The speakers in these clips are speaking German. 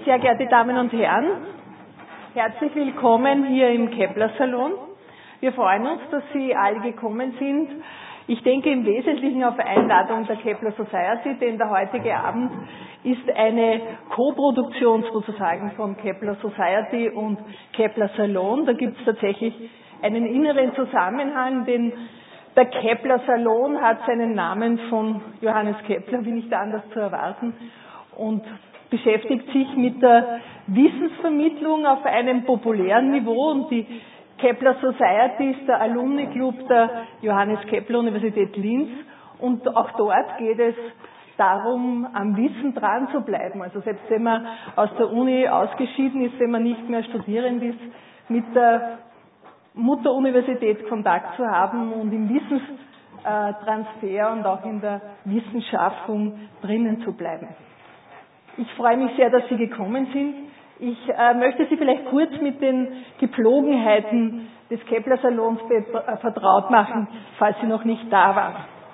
Sehr geehrte Damen und Herren, herzlich willkommen hier im Kepler-Salon. Wir freuen uns, dass Sie alle gekommen sind. Ich denke im Wesentlichen auf Einladung der Kepler Society, denn der heutige Abend ist eine Co-Produktion sozusagen von Kepler Society und Kepler Salon. Da gibt es tatsächlich einen inneren Zusammenhang, denn der Kepler Salon hat seinen Namen von Johannes Kepler, wie nicht anders zu erwarten, und beschäftigt sich mit der Wissensvermittlung auf einem populären Niveau, und die Kepler Society ist der Alumni Club der Johannes Kepler Universität Linz, und auch dort geht es darum, am Wissen dran zu bleiben. Also selbst wenn man aus der Uni ausgeschieden ist, wenn man nicht mehr studierend ist, mit der Mutteruniversität Kontakt zu haben und im Wissenstransfer und auch in der Wissenschaftung drinnen zu bleiben. Ich freue mich sehr, dass Sie gekommen sind. Ich möchte Sie vielleicht kurz mit den Gepflogenheiten des Kepler-Salons vertraut machen, falls Sie noch nicht da waren.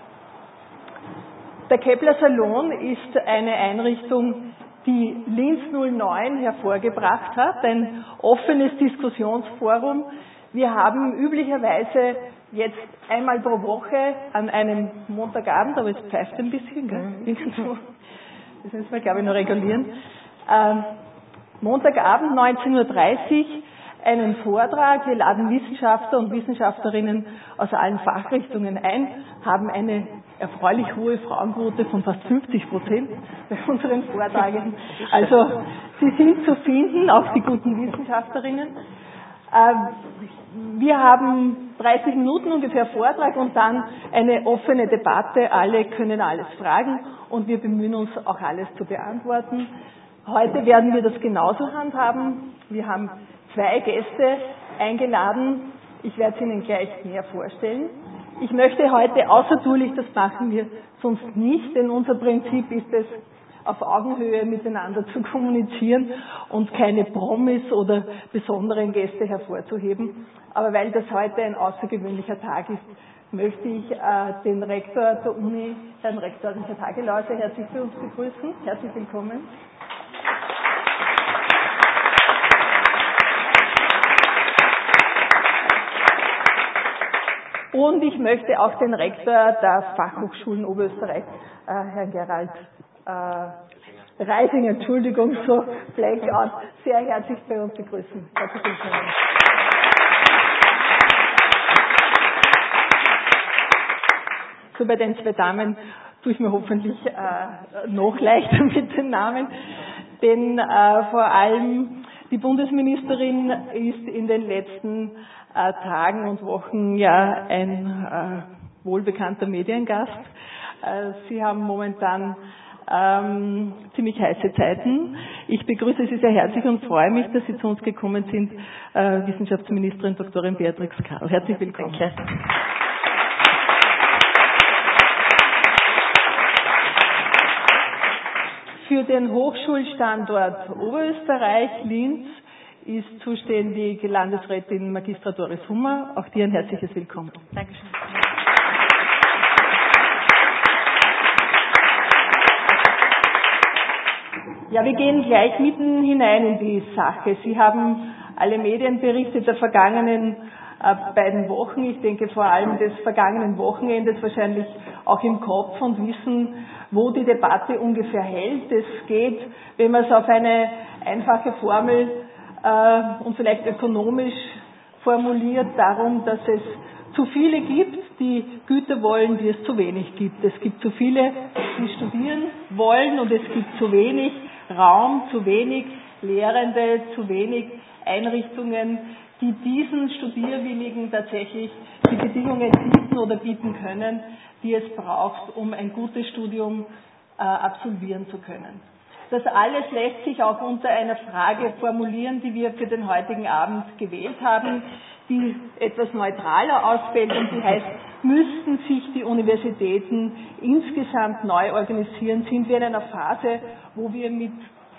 Der Kepler-Salon ist eine Einrichtung, die Linz 09 hervorgebracht hat, ein offenes Diskussionsforum. Wir haben üblicherweise jetzt einmal pro Woche an einem Montagabend, aber es pfeift ein bisschen, gell? Das müssen wir, glaube ich, noch regulieren. Montagabend 19:30 Uhr einen Vortrag. Wir laden Wissenschaftler und Wissenschaftlerinnen aus allen Fachrichtungen ein, haben eine erfreulich hohe Frauenquote von fast 50% bei unseren Vortragenden. Also sie sind zu finden, auch die guten Wissenschaftlerinnen. Wir haben 30 Minuten ungefähr Vortrag und dann eine offene Debatte. Alle können alles fragen und wir bemühen uns auch alles zu beantworten. Heute werden wir das genauso handhaben. Wir haben 2 Gäste eingeladen. Ich werde sie Ihnen gleich näher vorstellen. Ich möchte heute außertourlich, das machen wir sonst nicht, denn unser Prinzip ist es, auf Augenhöhe miteinander zu kommunizieren und keine Promis oder besonderen Gäste hervorzuheben. Aber weil das heute ein außergewöhnlicher Tag ist, möchte ich den Rektor der Uni, Herrn Rektor Richard Hagelauser, herzlich bei uns begrüßen. Herzlich willkommen. Und ich möchte auch den Rektor der Fachhochschulen Oberösterreich, Herrn Gerald Reisinger, Entschuldigung, so Blackout, sehr herzlich bei uns begrüßen. Herzlich willkommen. So, bei den 2 Damen tue ich mir hoffentlich noch leichter mit den Namen, denn vor allem die Bundesministerin ist in den letzten Tagen und Wochen ja ein wohlbekannter Mediengast. Sie haben momentan ziemlich heiße Zeiten. Ich begrüße Sie sehr herzlich und freue mich, dass Sie zu uns gekommen sind, Wissenschaftsministerin Dr. Beatrix Karl. Herzlich willkommen. Danke. Für den Hochschulstandort Oberösterreich, Linz, ist zuständig Landesrätin Magistra Doris Hummer. Auch dir ein herzliches Willkommen. Dankeschön. Ja, wir gehen gleich mitten hinein in die Sache. Sie haben alle Medienberichte der vergangenen beiden Wochen, ich denke vor allem des vergangenen Wochenendes wahrscheinlich auch im Kopf und wissen, wo die Debatte ungefähr hält. Es geht, wenn man es auf eine einfache Formel und vielleicht ökonomisch formuliert, darum, dass es zu viele gibt, die Güter wollen, die es zu wenig gibt. Es gibt zu viele, die studieren wollen, und es gibt zu wenig Raum, zu wenig Lehrende, zu wenig Einrichtungen, die diesen Studierwilligen tatsächlich die Bedingungen bieten oder bieten können, die es braucht, um ein gutes Studium absolvieren zu können. Das alles lässt sich auch unter einer Frage formulieren, die wir für den heutigen Abend gewählt haben, die etwas neutraler ausfällt und die heißt, müssten sich die Universitäten insgesamt neu organisieren? Sind wir in einer Phase, wo wir mit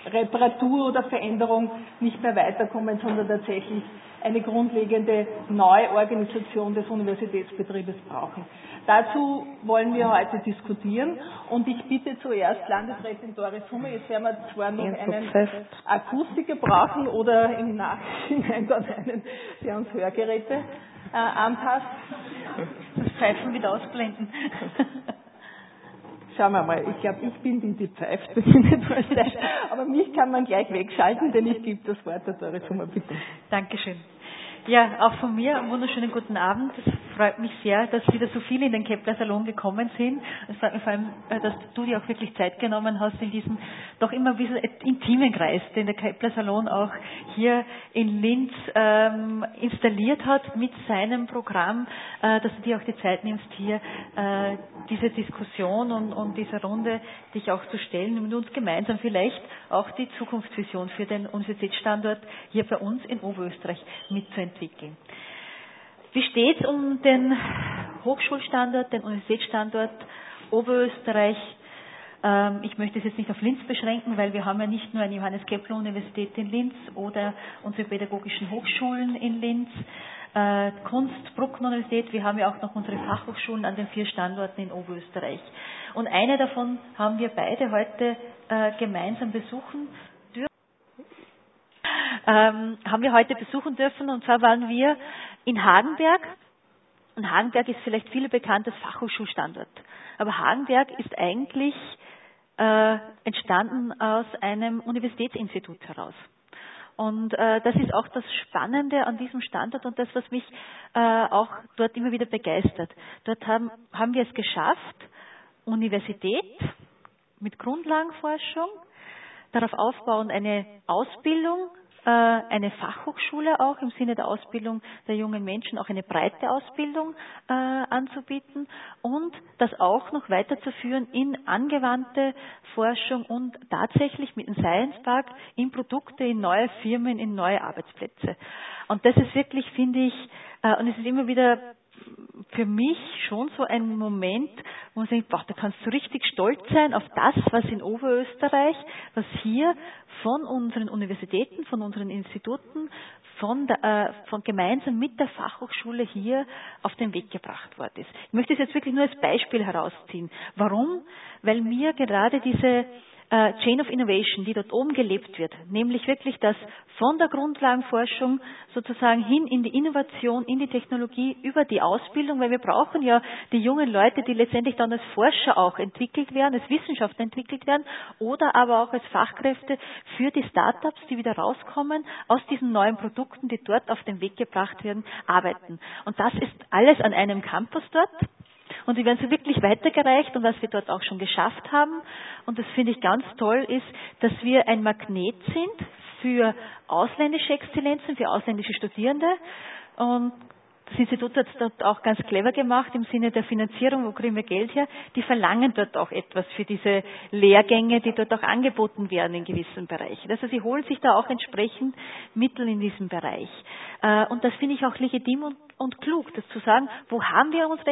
Reparatur oder Veränderung nicht mehr weiterkommen, sondern tatsächlich eine grundlegende Neuorganisation des Universitätsbetriebes brauchen. Dazu wollen wir heute diskutieren und ich bitte zuerst Landesrätin Doris Hummer, jetzt werden wir zwar noch einen Akustiker brauchen oder im Nachhinein dann einen, der uns Hörgeräte anpasst. Das Pfeifen wieder ausblenden. Schauen wir mal, ich glaube, ich bin die pfeift, aber mich kann man gleich wegschalten, denn ich gebe das Wort der Doris Hummer, bitte. Dankeschön. Ja, auch von mir einen wunderschönen guten Abend. Es freut mich sehr, dass wieder so viele in den Kepler Salon gekommen sind. Es freut mich vor allem, dass du dir auch wirklich Zeit genommen hast in diesem doch immer ein bisschen intimen Kreis, den der Kepler Salon auch hier in Linz installiert hat mit seinem Programm, dass du dir auch die Zeit nimmst, hier diese Diskussion und diese Runde dich auch zu stellen und mit uns gemeinsam vielleicht auch die Zukunftsvision für den Universitätsstandort hier bei uns in Oberösterreich mitzuentwickeln. Wie steht es um den Hochschulstandort, den Universitätsstandort Oberösterreich? Ich möchte es jetzt nicht auf Linz beschränken, weil wir haben ja nicht nur eine Johannes-Kepler-Universität in Linz oder unsere pädagogischen Hochschulen in Linz, Kunst-Bruckner-Universität, wir haben ja auch noch unsere Fachhochschulen an den 4 Standorten in Oberösterreich. Und eine davon haben wir beide heute gemeinsam besuchen dürfen, und zwar waren wir in Hagenberg. Und Hagenberg ist vielleicht viele bekannt als Fachhochschulstandort. Aber Hagenberg ist eigentlich entstanden aus einem Universitätsinstitut heraus. Und das ist auch das Spannende an diesem Standort und das, was mich auch dort immer wieder begeistert. Dort haben wir es geschafft, Universität mit Grundlagenforschung, darauf aufbauend eine Ausbildung, eine Fachhochschule auch im Sinne der Ausbildung der jungen Menschen, auch eine breite Ausbildung anzubieten und das auch noch weiterzuführen in angewandte Forschung und tatsächlich mit dem Science Park in Produkte, in neue Firmen, in neue Arbeitsplätze. Und das ist wirklich, finde ich, und es ist immer wieder für mich schon so ein Moment, wo man sagt, da kannst du richtig stolz sein auf das, was in Oberösterreich, was hier von unseren Universitäten, von unseren Instituten, von gemeinsam mit der Fachhochschule hier auf den Weg gebracht worden ist. Ich möchte es jetzt wirklich nur als Beispiel herausziehen. Warum? Weil mir gerade diese Chain of Innovation, die dort oben gelebt wird, nämlich wirklich das von der Grundlagenforschung sozusagen hin in die Innovation, in die Technologie, über die Ausbildung, weil wir brauchen ja die jungen Leute, die letztendlich dann als Forscher auch entwickelt werden, als Wissenschaftler entwickelt werden oder aber auch als Fachkräfte für die Startups, die wieder rauskommen, aus diesen neuen Produkten, die dort auf den Weg gebracht werden, arbeiten. Und das ist alles an einem Campus dort. Und die werden so wirklich weitergereicht und was wir dort auch schon geschafft haben, und das finde ich ganz toll, ist, dass wir ein Magnet sind für ausländische Exzellenzen, für ausländische Studierende. Und das Institut hat es dort auch ganz clever gemacht im Sinne der Finanzierung, wo kriegen wir Geld her? Die verlangen dort auch etwas für diese Lehrgänge, die dort auch angeboten werden in gewissen Bereichen. Also sie holen sich da auch entsprechend Mittel in diesem Bereich. Und das finde ich auch legitim und klug, das zu sagen, wo haben wir unsere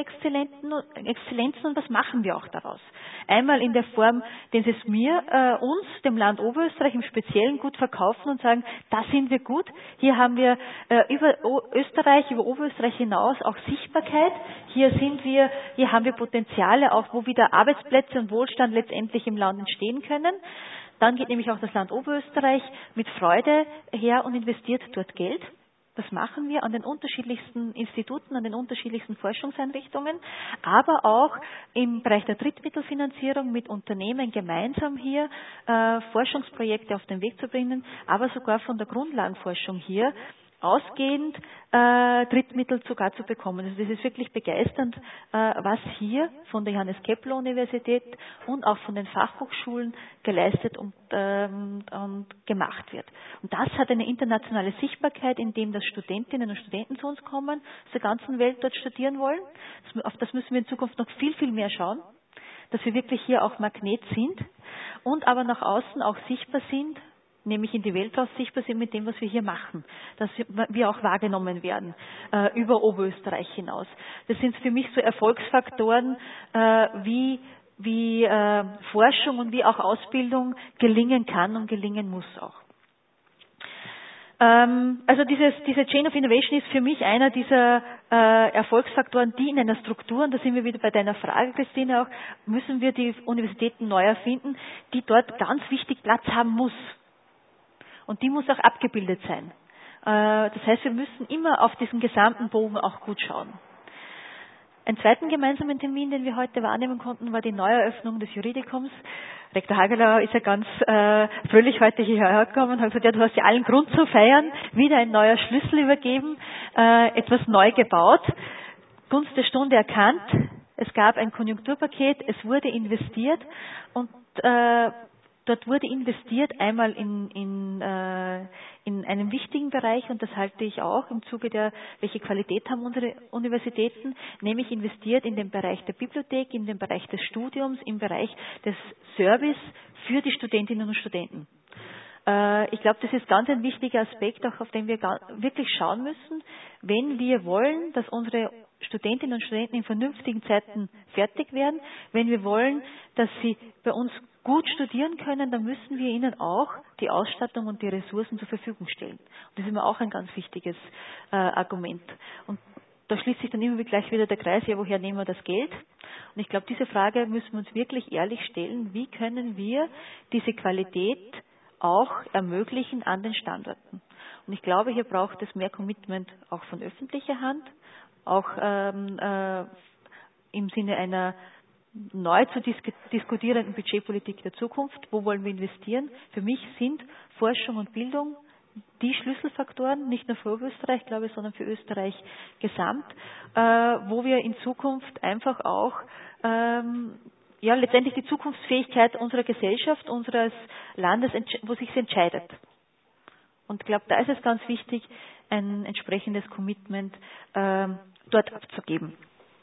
Exzellenzen und was machen wir auch daraus? Einmal in der Form, den sie es uns, dem Land Oberösterreich im Speziellen gut verkaufen und sagen, da sind wir gut, hier haben wir über Österreich, über Oberösterreich hinaus auch Sichtbarkeit, hier haben wir Potenziale, auch wo wieder Arbeitsplätze und Wohlstand letztendlich im Land entstehen können. Dann geht nämlich auch das Land Oberösterreich mit Freude her und investiert dort Geld. Das machen wir an den unterschiedlichsten Instituten, an den unterschiedlichsten Forschungseinrichtungen, aber auch im Bereich der Drittmittelfinanzierung mit Unternehmen gemeinsam hier Forschungsprojekte auf den Weg zu bringen, aber sogar von der Grundlagenforschung hier ausgehend Drittmittel sogar zu bekommen. Also das ist wirklich begeisternd, was hier von der Johannes-Kepler-Universität und auch von den Fachhochschulen geleistet und gemacht wird. Und das hat eine internationale Sichtbarkeit, indem das Studentinnen und Studenten zu uns kommen, aus der ganzen Welt dort studieren wollen. Auf das müssen wir in Zukunft noch viel, viel mehr schauen, dass wir wirklich hier auch Magnet sind und aber nach außen auch sichtbar sind, nämlich in die Welt raus sichtbar sind mit dem, was wir hier machen, dass wir auch wahrgenommen werden über Oberösterreich hinaus. Das sind für mich so Erfolgsfaktoren wie wie Forschung und wie auch Ausbildung gelingen kann und gelingen muss auch. Also diese Chain of Innovation ist für mich einer dieser Erfolgsfaktoren, die in einer Struktur, und da sind wir wieder bei deiner Frage, Christine, auch, müssen wir die Universitäten neu erfinden, die dort ganz wichtig Platz haben muss. Und die muss auch abgebildet sein. Das heißt, wir müssen immer auf diesen gesamten Bogen auch gut schauen. Einen zweiten gemeinsamen Termin, den wir heute wahrnehmen konnten, war die Neueröffnung des Juridikums. Rektor Hageler ist ja ganz fröhlich heute hierher gekommen und hat gesagt, ja, du hast ja allen Grund zu feiern, wieder ein neuer Schlüssel übergeben, etwas neu gebaut, Gunst der Stunde erkannt, es gab ein Konjunkturpaket, es wurde investiert und dort wurde investiert einmal in einem wichtigen Bereich, und das halte ich auch im Zuge der, welche Qualität haben unsere Universitäten, nämlich investiert in den Bereich der Bibliothek, in den Bereich des Studiums, im Bereich des Service für die Studentinnen und Studenten. Ich glaube, das ist ganz ein wichtiger Aspekt, auch auf den wir wirklich schauen müssen, wenn wir wollen, dass unsere Studentinnen und Studenten in vernünftigen Zeiten fertig werden, wenn wir wollen, dass sie bei uns gut studieren können, dann müssen wir ihnen auch die Ausstattung und die Ressourcen zur Verfügung stellen. Und das ist immer auch ein ganz wichtiges Argument. Und da schließt sich dann immer gleich wieder der Kreis, ja, woher nehmen wir das Geld? Und ich glaube, diese Frage müssen wir uns wirklich ehrlich stellen, wie können wir diese Qualität auch ermöglichen an den Standorten. Und ich glaube, hier braucht es mehr Commitment auch von öffentlicher Hand, auch im Sinne einer neu zu diskutierenden Budgetpolitik der Zukunft. Wo wollen wir investieren? Für mich sind Forschung und Bildung die Schlüsselfaktoren, nicht nur für Österreich, glaube ich, sondern für Österreich gesamt, wo wir in Zukunft einfach auch letztendlich die Zukunftsfähigkeit unserer Gesellschaft, unseres Landes, wo sich entscheidet. Und ich glaube, da ist es ganz wichtig, ein entsprechendes Commitment dort abzugeben.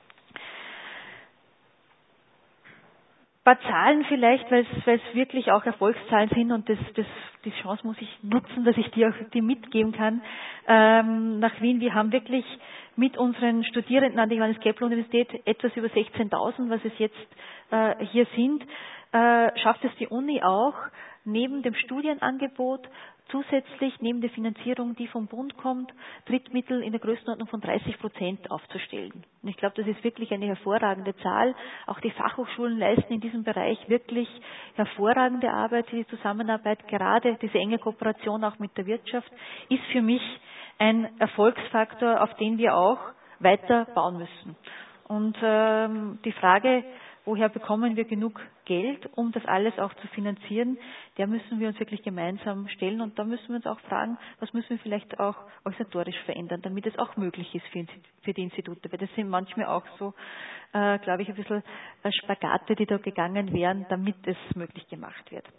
Ein paar Zahlen vielleicht, weil es wirklich auch Erfolgszahlen sind, und die Chance muss ich nutzen, dass ich die mitgeben kann. Nach Wien, wir haben wirklich mit unseren Studierenden an der Johannes Kepler Universität etwas über 16.000, was es jetzt hier sind, schafft es die Uni auch, neben dem Studienangebot zusätzlich neben der Finanzierung, die vom Bund kommt, Drittmittel in der Größenordnung von 30% aufzustellen. Und ich glaube, das ist wirklich eine hervorragende Zahl. Auch die Fachhochschulen leisten in diesem Bereich wirklich hervorragende Arbeit. Die Zusammenarbeit, gerade diese enge Kooperation auch mit der Wirtschaft, ist für mich ein Erfolgsfaktor, auf den wir auch weiter bauen müssen. Und die Frage, woher bekommen wir genug Geld, um das alles auch zu finanzieren, der müssen wir uns wirklich gemeinsam stellen. Und da müssen wir uns auch fragen, was müssen wir vielleicht auch organisatorisch verändern, damit es auch möglich ist für die Institute. Weil das sind manchmal auch so, glaube ich, ein bisschen Spagate, die da gegangen wären, damit es möglich gemacht wird.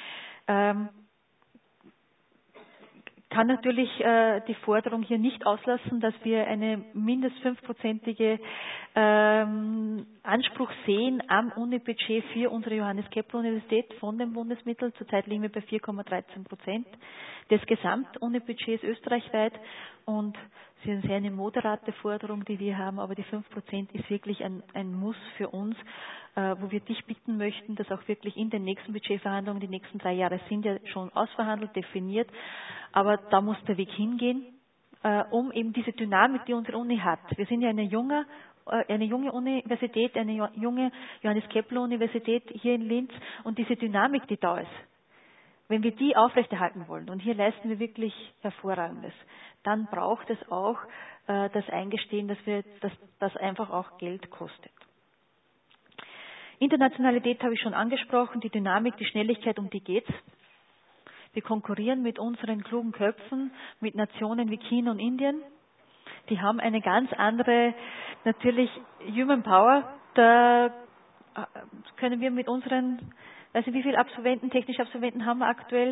Kann natürlich die Forderung hier nicht auslassen, dass wir eine mindestens 5%ige Anspruch sehen am Unibudget für unsere Johannes Kepler Universität von den Bundesmitteln. Zurzeit liegen wir bei 4,13% des Gesamtunibudgets österreichweit, und es ist eine moderate Forderung, die wir haben, aber die 5% ist wirklich ein Muss für uns, wo wir dich bitten möchten, dass auch wirklich in den nächsten Budgetverhandlungen, die nächsten 3 Jahre sind ja schon ausverhandelt, definiert, aber da muss der Weg hingehen, um eben diese Dynamik, die unsere Uni hat. Wir sind ja eine junge Universität, eine junge Johannes Kepler Universität hier in Linz, und diese Dynamik, die da ist, wenn wir die aufrechterhalten wollen, und hier leisten wir wirklich Hervorragendes, dann braucht es auch das Eingestehen, dass das einfach auch Geld kostet. Internationalität habe ich schon angesprochen, die Dynamik, die Schnelligkeit, um die geht's. Wir konkurrieren mit unseren klugen Köpfen, mit Nationen wie China und Indien. Die haben eine ganz andere, natürlich Human Power. Da können wir mit unseren, weiß nicht, wie viele technische Absolventen haben wir aktuell?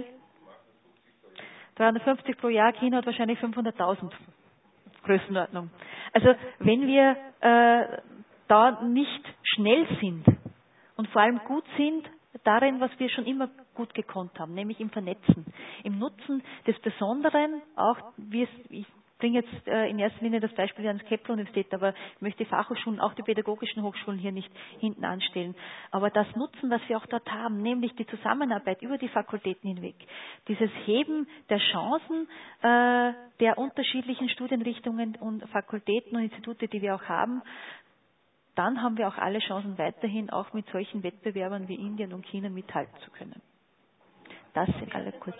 350 pro Jahr, China hat wahrscheinlich 500.000 Größenordnung. Also wenn wir da nicht schnell sind und vor allem gut sind darin, was wir schon immer gut gekonnt haben, nämlich im Vernetzen, im Nutzen des Besonderen, auch wie es bringe jetzt in erster Linie das Beispiel ans Kepler-Universität, aber ich möchte die Fachhochschulen, auch die pädagogischen Hochschulen hier nicht hinten anstellen. Aber das Nutzen, was wir auch dort haben, nämlich die Zusammenarbeit über die Fakultäten hinweg, dieses Heben der Chancen der unterschiedlichen Studienrichtungen und Fakultäten und Institute, die wir auch haben, dann haben wir auch alle Chancen weiterhin auch mit solchen Wettbewerbern wie Indien und China mithalten zu können. Das sind alle kurze.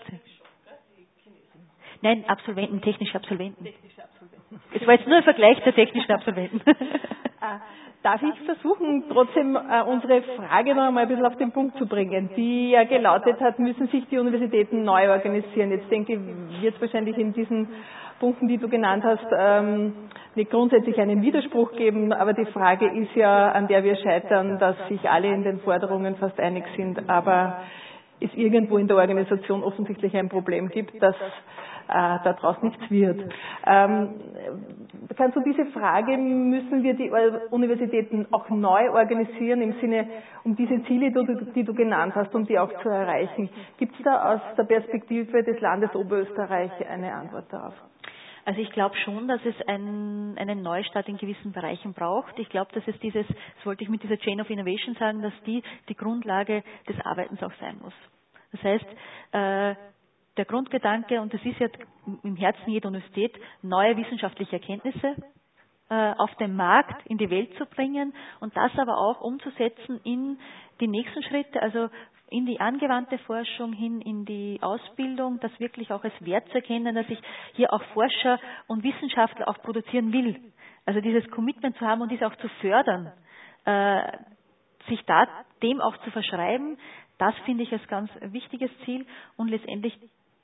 Nein, Absolventen, technische Absolventen. Es war jetzt nur ein Vergleich der technischen Absolventen. Darf ich versuchen, trotzdem unsere Frage noch einmal ein bisschen auf den Punkt zu bringen, die ja gelautet hat, müssen sich die Universitäten neu organisieren? Jetzt denke ich, wird es wahrscheinlich in diesen Punkten, die du genannt hast, nicht grundsätzlich einen Widerspruch geben, aber die Frage ist ja, an der wir scheitern, dass sich alle in den Forderungen fast einig sind, aber es irgendwo in der Organisation offensichtlich ein Problem gibt, dass daraus nichts wird. Kannst du diese Frage, müssen wir die Universitäten auch neu organisieren im Sinne, um diese Ziele, die du genannt hast, um die auch zu erreichen? Gibt es da aus der Perspektive des Landes Oberösterreich eine Antwort darauf? Also ich glaube schon, dass es einen Neustart in gewissen Bereichen braucht. Ich glaube, dass es das wollte ich mit dieser Chain of Innovation sagen, dass die Grundlage des Arbeitens auch sein muss. Das heißt, der Grundgedanke, und das ist ja im Herzen jeder Universität, neue wissenschaftliche Erkenntnisse auf den Markt, in die Welt zu bringen und das aber auch umzusetzen in die nächsten Schritte, also in die angewandte Forschung hin, in die Ausbildung, das wirklich auch als Wert zu erkennen, dass ich hier auch Forscher und Wissenschaftler auch produzieren will. Also dieses Commitment zu haben und dies auch zu fördern, sich dem auch zu verschreiben, das finde ich als ganz wichtiges Ziel und letztendlich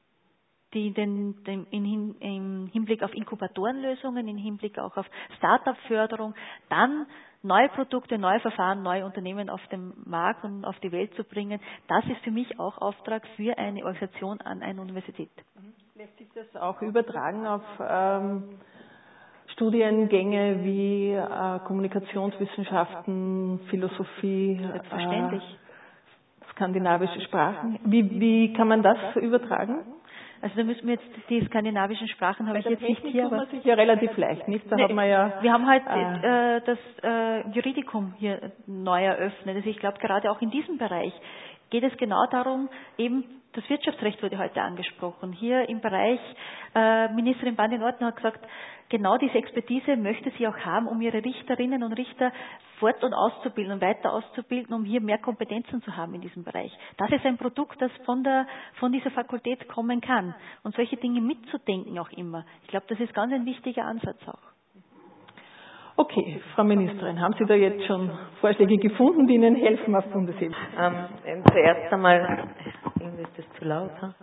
im Hinblick auf Inkubatorenlösungen, im Hinblick auch auf Start-up-Förderung, dann neue Produkte, neue Verfahren, neue Unternehmen auf den Markt und auf die Welt zu bringen. Das ist für mich auch Auftrag für eine Organisation an einer Universität. Lässt sich das auch übertragen auf Studiengänge wie Kommunikationswissenschaften, Philosophie, Selbstverständlich. Skandinavische Sprachen? Wie kann man das übertragen? Also da müssen wir jetzt die skandinavischen Sprachen habe ich jetzt nicht hier. Tut man sich ja relativ leicht, nicht? Da hat man ja. Wir haben halt das Juridikum hier neu eröffnet. Also ich glaube gerade auch in diesem Bereich geht es genau darum, eben das Wirtschaftsrecht wurde heute angesprochen. Hier im Bereich, Ministerin Bandin-Ortner hat gesagt, genau diese Expertise möchte sie auch haben, um ihre Richterinnen und Richter fort- und auszubilden und weiter auszubilden, um hier mehr Kompetenzen zu haben in diesem Bereich. Das ist ein Produkt, das von dieser Fakultät kommen kann. Und solche Dinge mitzudenken auch immer. Ich glaube, das ist ganz ein wichtiger Ansatz auch. Okay, Frau Ministerin, haben Sie da jetzt schon Vorschläge gefunden, die Ihnen helfen auf Bundesebene? Zuerst einmal, ist das zu laut? Hm?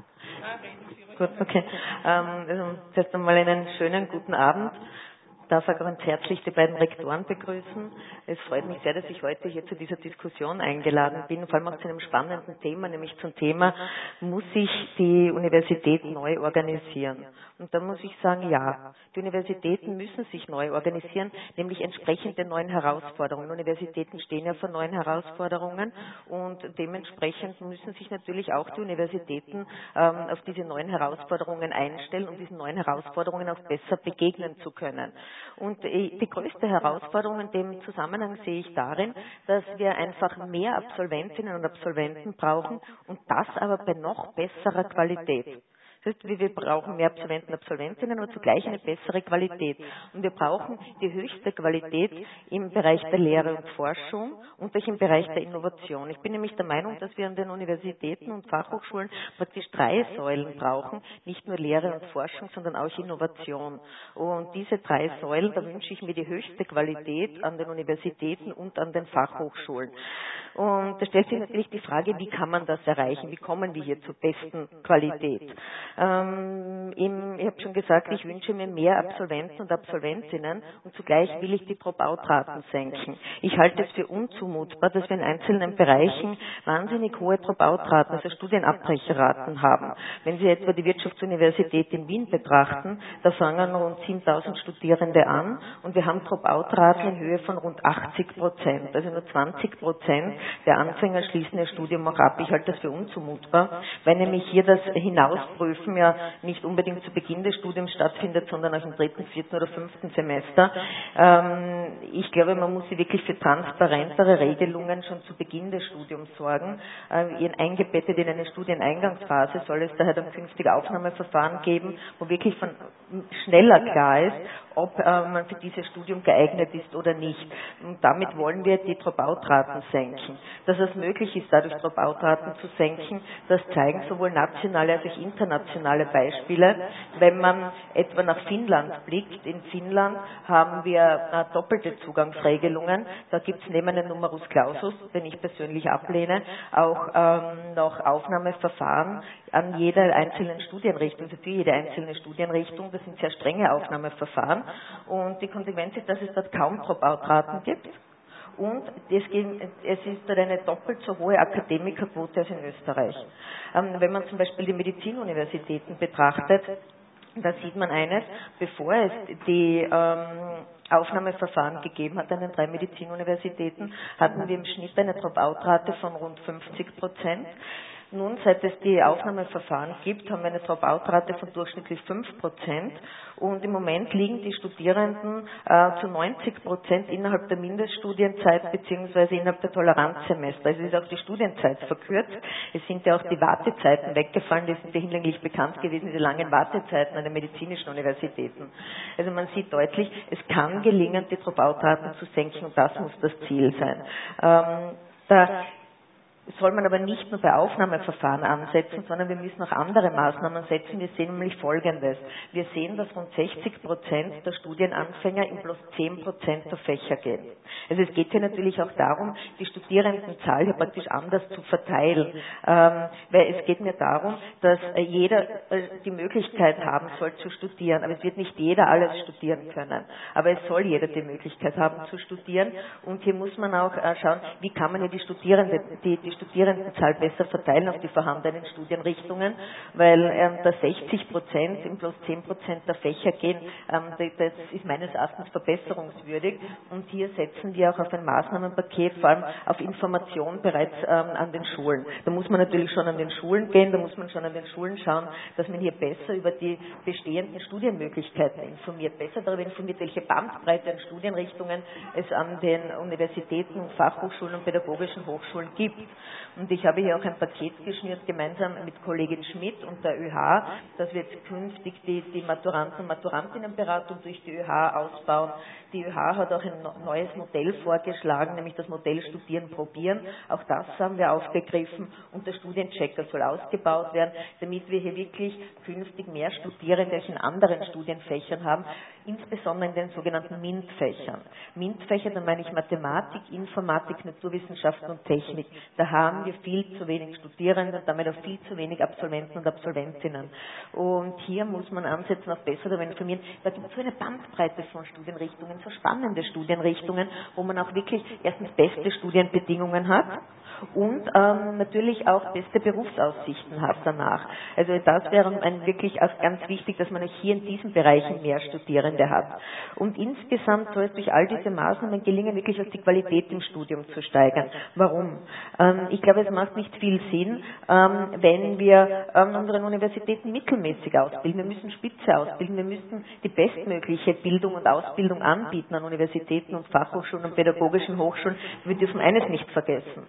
Gut, okay. Zuerst einmal einen schönen guten Abend. Ich darf auch ganz herzlich die beiden Rektoren begrüßen. Es freut mich sehr, dass ich heute hier zu dieser Diskussion eingeladen bin, vor allem auch zu einem spannenden Thema, nämlich zum Thema, muss sich die Universität neu organisieren? Und da muss ich sagen, ja. Die Universitäten müssen sich neu organisieren, nämlich entsprechend den neuen Herausforderungen. Universitäten stehen ja vor neuen Herausforderungen und dementsprechend müssen sich natürlich auch die Universitäten auf diese neuen Herausforderungen einstellen, um diesen neuen Herausforderungen auch besser begegnen zu können. Und die größte Herausforderung in dem Zusammenhang sehe ich darin, dass wir einfach mehr Absolventinnen und Absolventen brauchen und das aber bei noch besserer Qualität. Das heißt, wir brauchen mehr Absolventen und Absolventinnen, aber zugleich eine bessere Qualität. Und wir brauchen die höchste Qualität im Bereich der Lehre und Forschung und auch im Bereich der Innovation. Ich bin nämlich der Meinung, dass wir an den Universitäten und Fachhochschulen praktisch 3 Säulen brauchen, nicht nur Lehre und Forschung, sondern auch Innovation. Und diese 3 Säulen, da wünsche ich mir die höchste Qualität an den Universitäten und an den Fachhochschulen. Und da stellt sich natürlich die Frage, wie kann man das erreichen? Wie kommen wir hier zur besten Qualität? Ich habe schon gesagt, ich wünsche mir mehr Absolventen und Absolventinnen und zugleich will ich die Dropout-Raten senken. Ich halte es für unzumutbar, dass wir in einzelnen Bereichen wahnsinnig hohe Dropout-Raten, also Studienabbrecherraten haben. Wenn Sie etwa die Wirtschaftsuniversität in Wien betrachten, da fangen rund 7.000 Studierende an und wir haben Dropout-Raten in Höhe von rund 80%. Also nur 20% der Anfänger schließen ihr Studium auch ab. Ich halte das für unzumutbar, weil nämlich hier das Hinausprüfen Prüfen ja nicht unbedingt zu Beginn des Studiums stattfindet, sondern auch im 3., 4. oder 5. Semester. Ich glaube, man muss sich wirklich für transparentere Regelungen schon zu Beginn des Studiums sorgen. Eingebettet in eine Studieneingangsphase soll es daher dann künftige Aufnahmeverfahren geben, wo wirklich schneller klar ist, ob man für dieses Studium geeignet ist oder nicht. Und damit wollen wir die Dropout-Raten senken. Dass es möglich ist, dadurch Dropout-Raten zu senken, das zeigen sowohl nationale als auch internationale Beispiele. Wenn man etwa nach Finnland blickt, in Finnland haben wir doppelte Zugangsregelungen. Da gibt es neben einem Numerus Clausus, den ich persönlich ablehne, auch noch Aufnahmeverfahren an jeder einzelnen Studienrichtung, also für jede einzelne Studienrichtung. Das sind sehr strenge Aufnahmeverfahren. Und die Konsequenz ist, dass es dort kaum Dropout-Raten gibt. Und es ist dort eine doppelt so hohe Akademikerquote als in Österreich. Wenn man zum Beispiel die Medizinuniversitäten betrachtet, da sieht man eines, bevor es die Aufnahmeverfahren gegeben hat an den 3 Medizinuniversitäten, hatten wir im Schnitt eine Dropout-Rate von rund 50%. Nun, seit es die Aufnahmeverfahren gibt, haben wir eine Dropout-Rate von durchschnittlich 5%. Und im Moment liegen die Studierenden zu 90% innerhalb der Mindeststudienzeit bzw. innerhalb der Toleranzsemester. Also es ist auch die Studienzeit verkürzt. Es sind ja auch die Wartezeiten weggefallen. Die sind ja hinlänglich bekannt gewesen, diese langen Wartezeiten an den medizinischen Universitäten. Also man sieht deutlich, es kann gelingen, die Dropout-Raten zu senken, und das muss das Ziel sein. Soll man aber nicht nur bei Aufnahmeverfahren ansetzen, sondern wir müssen auch andere Maßnahmen setzen. Wir sehen nämlich Folgendes. Wir sehen, dass rund 60% der Studienanfänger in bloß 10% der Fächer gehen. Also es geht hier natürlich auch darum, die Studierendenzahl hier praktisch anders zu verteilen. Weil es geht mir darum, dass jeder die Möglichkeit haben soll zu studieren. Aber es wird nicht jeder alles studieren können. Aber es soll jeder die Möglichkeit haben zu studieren. Und hier muss man auch schauen, wie kann man hier die Studierendenzahl besser verteilen auf die vorhandenen Studienrichtungen, weil dass 60% in bloß 10% der Fächer gehen, das ist meines Erachtens verbesserungswürdig, und hier setzen wir auch auf ein Maßnahmenpaket, vor allem auf Information bereits an den Schulen. Da muss man natürlich schon an den Schulen gehen, da muss man schon an den Schulen schauen, dass man hier besser über die bestehenden Studienmöglichkeiten informiert, besser darüber informiert, welche Bandbreite an Studienrichtungen es an den Universitäten, Fachhochschulen und pädagogischen Hochschulen gibt. Und ich habe hier auch ein Paket geschnürt, gemeinsam mit Kollegin Schmidt und der ÖH, dass wir jetzt künftig die Maturanten- und Maturantinnenberatung durch die ÖH ausbauen. Die ÖH hat auch ein neues Modell vorgeschlagen, nämlich das Modell Studieren, Probieren. Auch das haben wir aufgegriffen, und der Studienchecker soll ausgebaut werden, damit wir hier wirklich künftig mehr Studierende als in anderen Studienfächern haben, insbesondere in den sogenannten MINT-Fächern. MINT-Fächer, da meine ich Mathematik, Informatik, Naturwissenschaften und Technik. Da haben wir viel zu wenig Studierende und damit auch viel zu wenig Absolventen und Absolventinnen. Und hier muss man ansetzen, auch besser darüber informieren. Da gibt es so eine Bandbreite von Studienrichtungen, so spannende Studienrichtungen, wo man auch wirklich erstens beste Studienbedingungen hat und natürlich auch beste Berufsaussichten hat danach. Also das wäre wirklich auch ganz wichtig, dass man auch hier in diesen Bereichen mehr Studierende hat. Und insgesamt soll es durch all diese Maßnahmen gelingen, wirklich auch die Qualität im Studium zu steigern. Warum? Ich glaube, es macht nicht viel Sinn, wenn wir unseren Universitäten mittelmäßig ausbilden. Wir müssen Spitze ausbilden. Wir müssen die bestmögliche Bildung und Ausbildung anbieten an Universitäten und Fachhochschulen und pädagogischen Hochschulen. Wir dürfen eines nicht vergessen.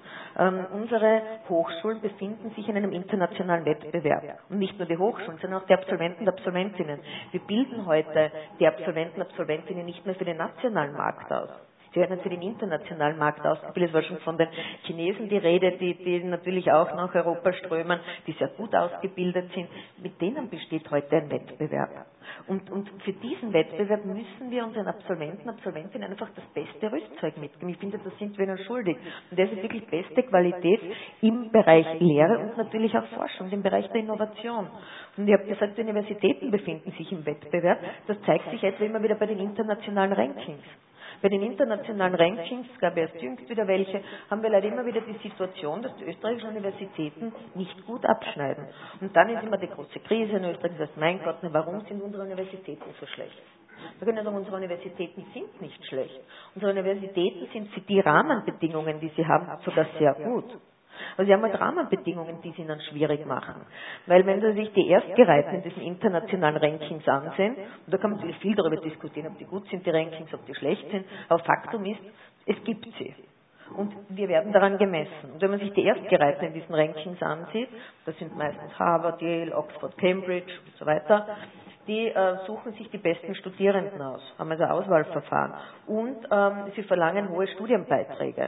Unsere Hochschulen befinden sich in einem internationalen Wettbewerb. Und nicht nur die Hochschulen, sondern auch die Absolventen und Absolventinnen. Wir bilden heute die Absolventen und Absolventinnen nicht mehr für den nationalen Markt aus. Sie werden für den internationalen Markt ausgebildet. Es war schon von den Chinesen die Rede, die natürlich auch nach Europa strömen, die sehr gut ausgebildet sind. Mit denen besteht heute ein Wettbewerb. Und für diesen Wettbewerb müssen wir unseren Absolventen, Absolventinnen einfach das beste Rüstzeug mitgeben. Ich finde, das sind wir ihnen schuldig. Und das ist wirklich beste Qualität im Bereich Lehre und natürlich auch Forschung, im Bereich der Innovation. Und ich habe gesagt, die Universitäten befinden sich im Wettbewerb. Das zeigt sich etwa immer wieder bei den internationalen Rankings. Bei den internationalen Rankings, es gab erst jüngst wieder welche, haben wir leider immer wieder die Situation, dass die österreichischen Universitäten nicht gut abschneiden. Und dann ist immer die große Krise in Österreich, das heißt, mein Gott, warum sind unsere Universitäten so schlecht? Wir können sagen, unsere Universitäten sind nicht schlecht. Unsere Universitäten sind für die Rahmenbedingungen, die sie haben, sogar sehr gut. Also sie haben halt Rahmenbedingungen, die es ihnen schwierig machen. Weil wenn Sie sich die Erstgereihten in diesen internationalen Rankings ansehen, und da kann man natürlich viel darüber diskutieren, ob die gut sind, die Rankings, ob die schlecht sind, aber Faktum ist, es gibt sie. Und wir werden daran gemessen. Und wenn man sich die Erstgereihten in diesen Rankings ansieht, das sind meistens Harvard, Yale, Oxford, Cambridge und so weiter, die suchen sich die besten Studierenden aus, haben also Auswahlverfahren. Und sie verlangen hohe Studienbeiträge.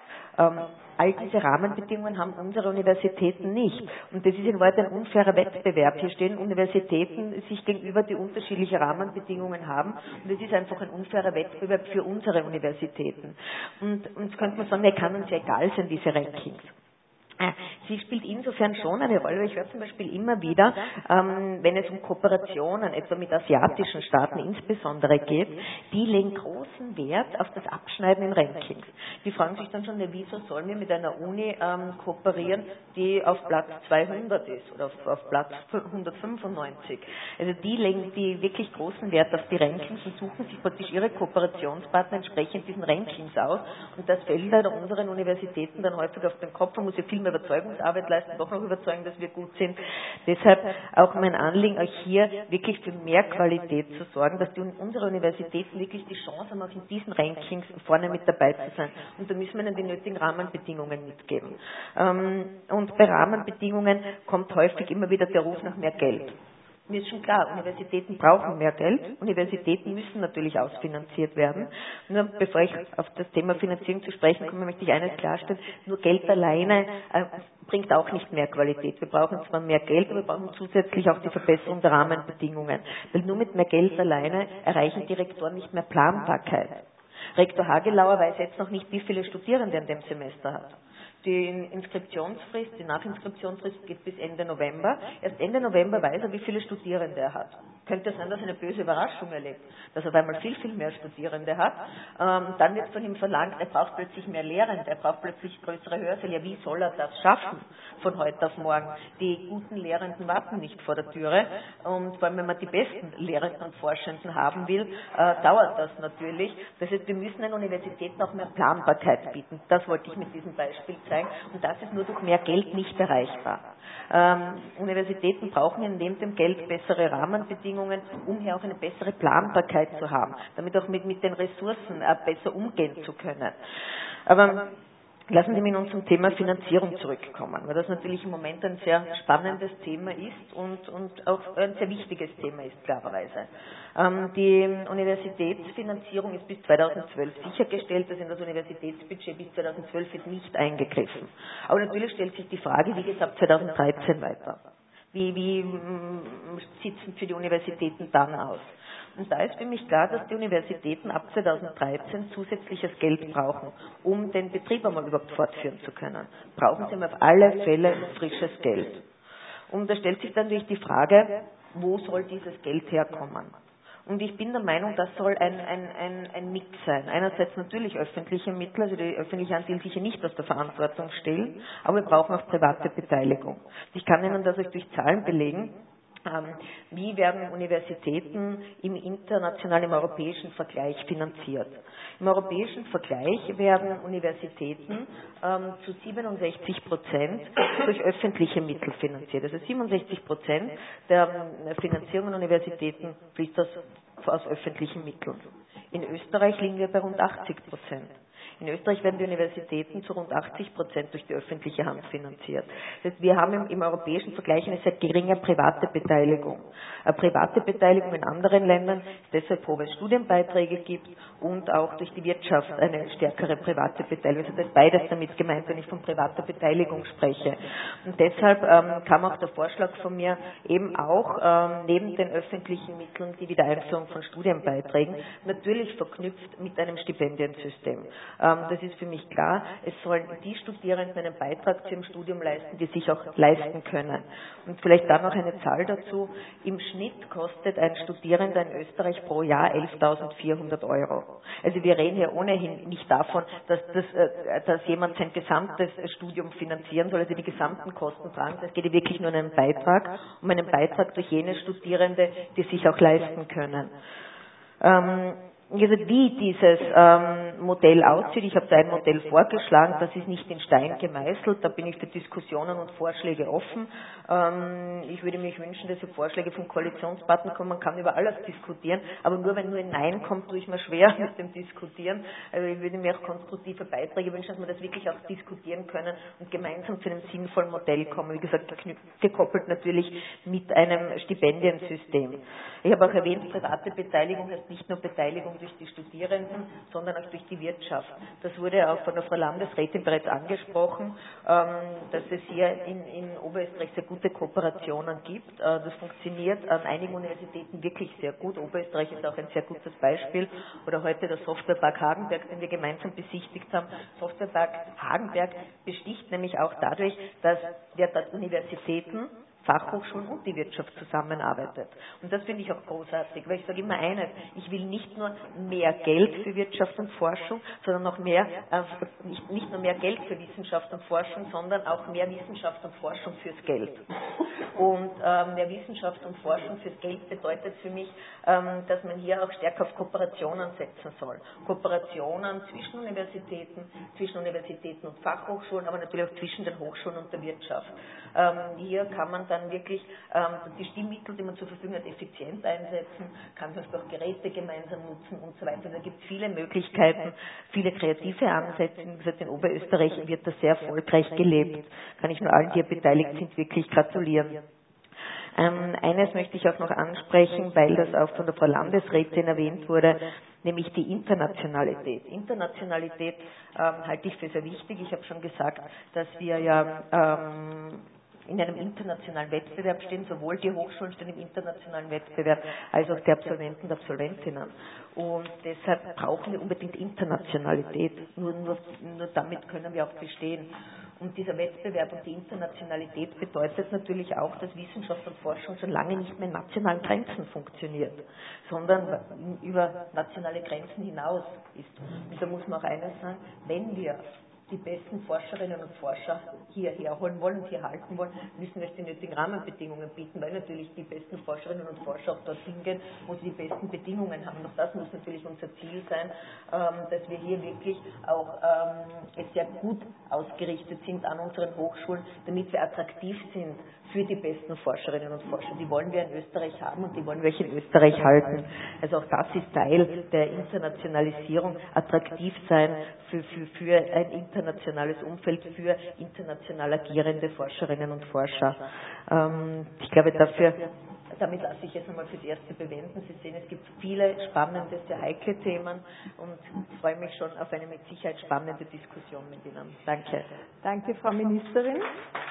All diese Rahmenbedingungen haben unsere Universitäten nicht. Und das ist in Wahrheit ein unfairer Wettbewerb. Hier stehen Universitäten sich gegenüber, die unterschiedliche Rahmenbedingungen haben. Und es ist einfach ein unfairer Wettbewerb für unsere Universitäten. Und jetzt könnte man sagen, kann uns ja egal sein, diese Rankings. Sie spielt insofern schon eine Rolle, weil ich höre zum Beispiel immer wieder, wenn es um Kooperationen, etwa mit asiatischen Staaten insbesondere geht, die legen großen Wert auf das Abschneiden in Rankings. Die fragen sich dann schon, wieso sollen wir mit einer Uni kooperieren, die auf Platz 200 ist oder auf Platz 195. Also die legen die wirklich großen Wert auf die Rankings und suchen sich praktisch ihre Kooperationspartner entsprechend diesen Rankings aus. Und das fällt leider unseren Universitäten dann häufig auf den Kopf. Man muss ja viel mehr Überzeugungsarbeit leisten, doch noch überzeugen, dass wir gut sind. Deshalb auch mein Anliegen, euch hier wirklich für mehr Qualität zu sorgen, dass unsere Universitäten wirklich die Chance haben, auch in diesen Rankings vorne mit dabei zu sein. Und da müssen wir ihnen die nötigen Rahmenbedingungen mitgeben. Und bei Rahmenbedingungen kommt häufig immer wieder der Ruf nach mehr Geld. Mir ist schon klar, Universitäten brauchen mehr Geld. Universitäten müssen natürlich ausfinanziert werden. Nur bevor ich auf das Thema Finanzierung zu sprechen komme, möchte ich eines klarstellen. Nur Geld alleine bringt auch nicht mehr Qualität. Wir brauchen zwar mehr Geld, aber wir brauchen zusätzlich auch die Verbesserung der Rahmenbedingungen. Weil nur mit mehr Geld alleine erreichen Direktoren nicht mehr Planbarkeit. Rektor Hagelauer weiß jetzt noch nicht, wie viele Studierende er in dem Semester hat. Die Inskriptionsfrist, die Nachinskriptionsfrist geht bis Ende November. Erst Ende November weiß er, wie viele Studierende er hat. Könnte sein, dass er eine böse Überraschung erlebt, dass er auf einmal viel, viel mehr Studierende hat. Dann wird von ihm verlangt, er braucht plötzlich mehr Lehrende, er braucht plötzlich größere Hörsäle. Ja, wie soll er das schaffen von heute auf morgen? Die guten Lehrenden warten nicht vor der Türe. Und vor allem, wenn man die besten Lehrenden und Forschenden haben will, dauert das natürlich. Das heißt, wir müssen den Universitäten auch mehr Planbarkeit bieten. Das wollte ich mit diesem Beispiel zeigen. Und das ist nur durch mehr Geld nicht erreichbar. Universitäten brauchen neben dem Geld bessere Rahmenbedingungen, um hier auch eine bessere Planbarkeit zu haben, damit auch mit den Ressourcen besser umgehen zu können. Aber lassen Sie mich nun zum Thema Finanzierung zurückkommen, weil das natürlich im Moment ein sehr spannendes Thema ist und auch ein sehr wichtiges Thema ist, klarerweise. Die Universitätsfinanzierung ist bis 2012 sichergestellt, also in das Universitätsbudget bis 2012 wird nicht eingegriffen. Aber natürlich stellt sich die Frage, wie geht es ab 2013 weiter? Wie sieht es für die Universitäten dann aus? Und da ist für mich klar, dass die Universitäten ab 2013 zusätzliches Geld brauchen, um den Betrieb einmal überhaupt fortführen zu können. Brauchen sie auf alle Fälle frisches Geld. Und da stellt sich dann natürlich die Frage, wo soll dieses Geld herkommen? Und ich bin der Meinung, das soll ein Mix sein. Einerseits natürlich öffentliche Mittel, also die öffentliche Hand will sich hier nicht aus der Verantwortung stellen, aber wir brauchen auch private Beteiligung. Ich kann Ihnen das euch durch Zahlen belegen. Wie werden Universitäten im internationalen, im europäischen Vergleich finanziert? Im europäischen Vergleich werden Universitäten zu 67% durch öffentliche Mittel finanziert. Also 67% der Finanzierung an Universitäten fließt aus öffentlichen Mitteln. In Österreich liegen wir bei rund 80%. In Österreich werden die Universitäten zu rund 80% durch die öffentliche Hand finanziert. Das heißt, wir haben im europäischen Vergleich eine sehr geringe private Beteiligung. Eine private Beteiligung in anderen Ländern ist deshalb hoch, weil es Studienbeiträge gibt und auch durch die Wirtschaft eine stärkere private Beteiligung. Also das ist beides damit gemeint, wenn ich von privater Beteiligung spreche. Und deshalb kam auch der Vorschlag von mir, eben auch neben den öffentlichen Mitteln die Wiedereinführung von Studienbeiträgen, natürlich verknüpft mit einem Stipendiensystem. Das ist für mich klar. Es sollen die Studierenden einen Beitrag zu ihrem Studium leisten, die sich auch leisten können. Und vielleicht dann noch eine Zahl dazu. Im Schnitt kostet ein Studierender in Österreich pro Jahr 11.400 €. Also wir reden hier ohnehin nicht davon, dass jemand sein gesamtes Studium finanzieren soll, also die gesamten Kosten tragen. Es geht wirklich nur um einen um einen Beitrag durch jene Studierende, die sich auch leisten können. Also wie dieses Modell aussieht, ich habe da ein Modell vorgeschlagen, das ist nicht in Stein gemeißelt, da bin ich für Diskussionen und Vorschläge offen. Ich würde mich wünschen, dass hier Vorschläge vom Koalitionspartner kommen, man kann über alles diskutieren, aber nur wenn nur ein Nein kommt, tue ich mir schwer mit dem Diskutieren. Also ich würde mir auch konstruktive Beiträge wünschen, dass wir das wirklich auch diskutieren können und gemeinsam zu einem sinnvollen Modell kommen. Wie gesagt, gekoppelt natürlich mit einem Stipendiensystem. Ich habe auch erwähnt, private Beteiligung heißt nicht nur Beteiligung durch die Studierenden, sondern auch durch die Wirtschaft. Das wurde auch von der Frau Landesrätin bereits angesprochen, dass es hier in Oberösterreich sehr gute Kooperationen gibt. Das funktioniert an einigen Universitäten wirklich sehr gut. Oberösterreich ist auch ein sehr gutes Beispiel. Oder heute der Softwarepark Hagenberg, den wir gemeinsam besichtigt haben. Softwarepark Hagenberg besticht nämlich auch dadurch, dass der dort Universitäten, Fachhochschulen und die Wirtschaft zusammenarbeitet. Und das finde ich auch großartig, weil ich sage immer eines, ich will nicht nur mehr Geld für Wirtschaft und Forschung, sondern noch mehr, nicht nur mehr Geld für Wissenschaft und Forschung, sondern auch mehr Wissenschaft und Forschung fürs Geld. Und mehr Wissenschaft und Forschung fürs Geld bedeutet für mich, dass man hier auch stärker auf Kooperationen setzen soll. Kooperationen zwischen Universitäten und Fachhochschulen, aber natürlich auch zwischen den Hochschulen und der Wirtschaft. Hier kann man dann wirklich die Stimmmittel, die man zur Verfügung hat, effizient einsetzen, kann zum Beispiel auch Geräte gemeinsam nutzen und so weiter. Da gibt es viele Möglichkeiten, viele kreative Ansätze. Wie gesagt, in Oberösterreich wird das sehr erfolgreich gelebt. Kann ich nur allen, die hier beteiligt sind, wirklich gratulieren. Eines möchte ich auch noch ansprechen, weil das auch von der Frau Landesrätin erwähnt wurde, nämlich die Internationalität. Internationalität halte ich für sehr wichtig. Ich habe schon gesagt, dass wir ja in einem internationalen Wettbewerb stehen, sowohl die Hochschulen stehen im internationalen Wettbewerb, als auch die Absolventen und Absolventinnen. Und deshalb brauchen wir unbedingt Internationalität. Nur damit können wir auch bestehen. Und dieser Wettbewerb und die Internationalität bedeutet natürlich auch, dass Wissenschaft und Forschung schon lange nicht mehr in nationalen Grenzen funktioniert, sondern über nationale Grenzen hinaus ist. Und da muss man auch eines sagen, wenn wir die besten Forscherinnen und Forscher hierher holen wollen und hier halten wollen, müssen wir die nötigen Rahmenbedingungen bieten, weil natürlich die besten Forscherinnen und Forscher auch dorthin gehen, wo sie die besten Bedingungen haben. Auch das muss natürlich unser Ziel sein, dass wir hier wirklich auch sehr gut ausgerichtet sind an unseren Hochschulen, damit wir attraktiv sind für die besten Forscherinnen und Forscher. Die wollen wir in Österreich haben und die wollen wir in Österreich halten. Also auch das ist Teil der Internationalisierung, attraktiv sein für ein internationales Umfeld, für international agierende Forscherinnen und Forscher. Ich glaube, damit lasse ich jetzt einmal fürs Erste bewenden. Sie sehen, es gibt viele spannende, sehr heikle Themen und freue mich schon auf eine mit Sicherheit spannende Diskussion mit Ihnen. Danke. Danke, Frau Ministerin.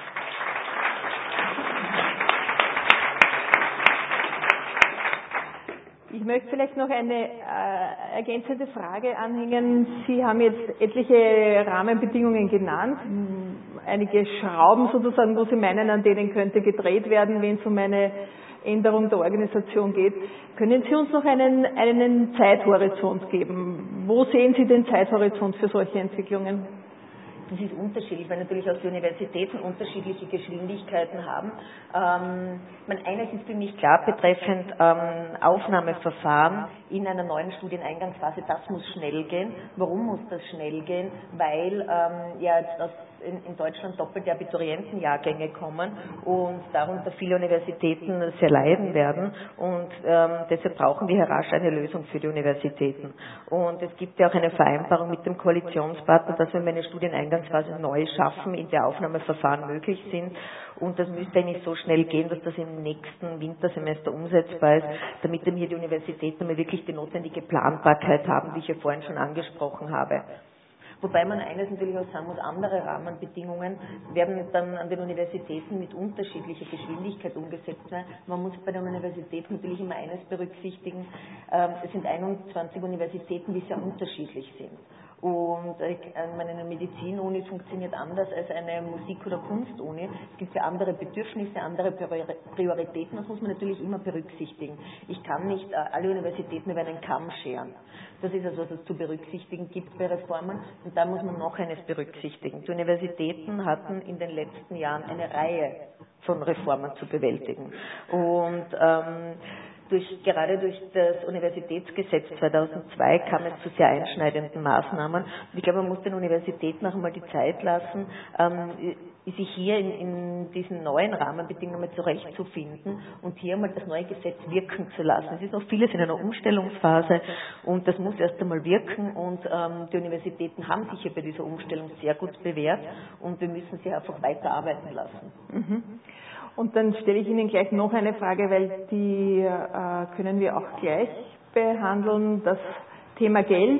Ich möchte vielleicht noch eine ergänzende Frage anhängen. Sie haben jetzt etliche Rahmenbedingungen genannt, einige Schrauben sozusagen, wo Sie meinen, an denen könnte gedreht werden, wenn es um eine Änderung der Organisation geht. Können Sie uns noch einen Zeithorizont geben? Wo sehen Sie den Zeithorizont für solche Entwicklungen? Das ist unterschiedlich, weil natürlich auch die Universitäten unterschiedliche Geschwindigkeiten haben. Eines ist für mich klar betreffend Aufnahmeverfahren in einer neuen Studieneingangsphase, das muss schnell gehen. Warum muss das schnell gehen? Weil jetzt in Deutschland doppelte Abiturientenjahrgänge kommen und darunter viele Universitäten sehr leiden werden und deshalb brauchen wir hier rasch eine Lösung für die Universitäten. Und es gibt ja auch eine Vereinbarung mit dem Koalitionspartner, dass wir eine Studieneingangsphase neu schaffen, in der Aufnahmeverfahren möglich sind und das müsste eigentlich so schnell gehen, dass das im nächsten Wintersemester umsetzbar ist, damit dann hier die Universitäten wirklich die notwendige Planbarkeit haben, die ich ja vorhin schon angesprochen habe. Wobei man eines natürlich auch sagen muss, andere Rahmenbedingungen werden dann an den Universitäten mit unterschiedlicher Geschwindigkeit umgesetzt werden. Man muss bei den Universitäten natürlich immer eines berücksichtigen, es sind 21 Universitäten, die sehr unterschiedlich sind. Und eine Medizinuni funktioniert anders als eine Musik- oder Kunstuni. Es gibt ja andere Bedürfnisse, andere Prioritäten. Das muss man natürlich immer berücksichtigen. Ich kann nicht alle Universitäten über einen Kamm scheren. Das ist also, was es zu berücksichtigen gibt bei Reformen. Und da muss man noch eines berücksichtigen. Die Universitäten hatten in den letzten Jahren eine Reihe von Reformen zu bewältigen. Und gerade durch das Universitätsgesetz 2002 kam es zu sehr einschneidenden Maßnahmen. Und ich glaube, man muss den Universitäten auch einmal die Zeit lassen, sich hier in diesen neuen Rahmenbedingungen zurechtzufinden und hier mal das neue Gesetz wirken zu lassen. Es ist noch vieles in einer Umstellungsphase und das muss erst einmal wirken und die Universitäten haben sich hier bei dieser Umstellung sehr gut bewährt und wir müssen sie einfach weiterarbeiten lassen. Mhm. Und dann stelle ich Ihnen gleich noch eine Frage, weil die können wir auch gleich behandeln, das Thema Geld.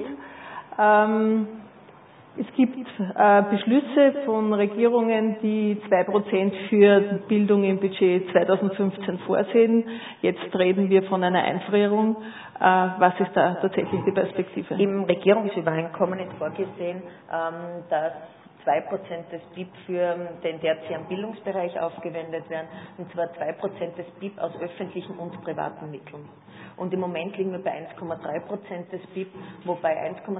Es gibt Beschlüsse von Regierungen, die 2% für Bildung im Budget 2015 vorsehen. Jetzt reden wir von einer Einfrierung. Was ist da tatsächlich die Perspektive? Im Regierungsübereinkommen ist vorgesehen, dass 2% des BIP für den tertiären Bildungsbereich aufgewendet werden, und zwar 2% des BIP aus öffentlichen und privaten Mitteln. Und im Moment liegen wir bei 1,3% des BIP, wobei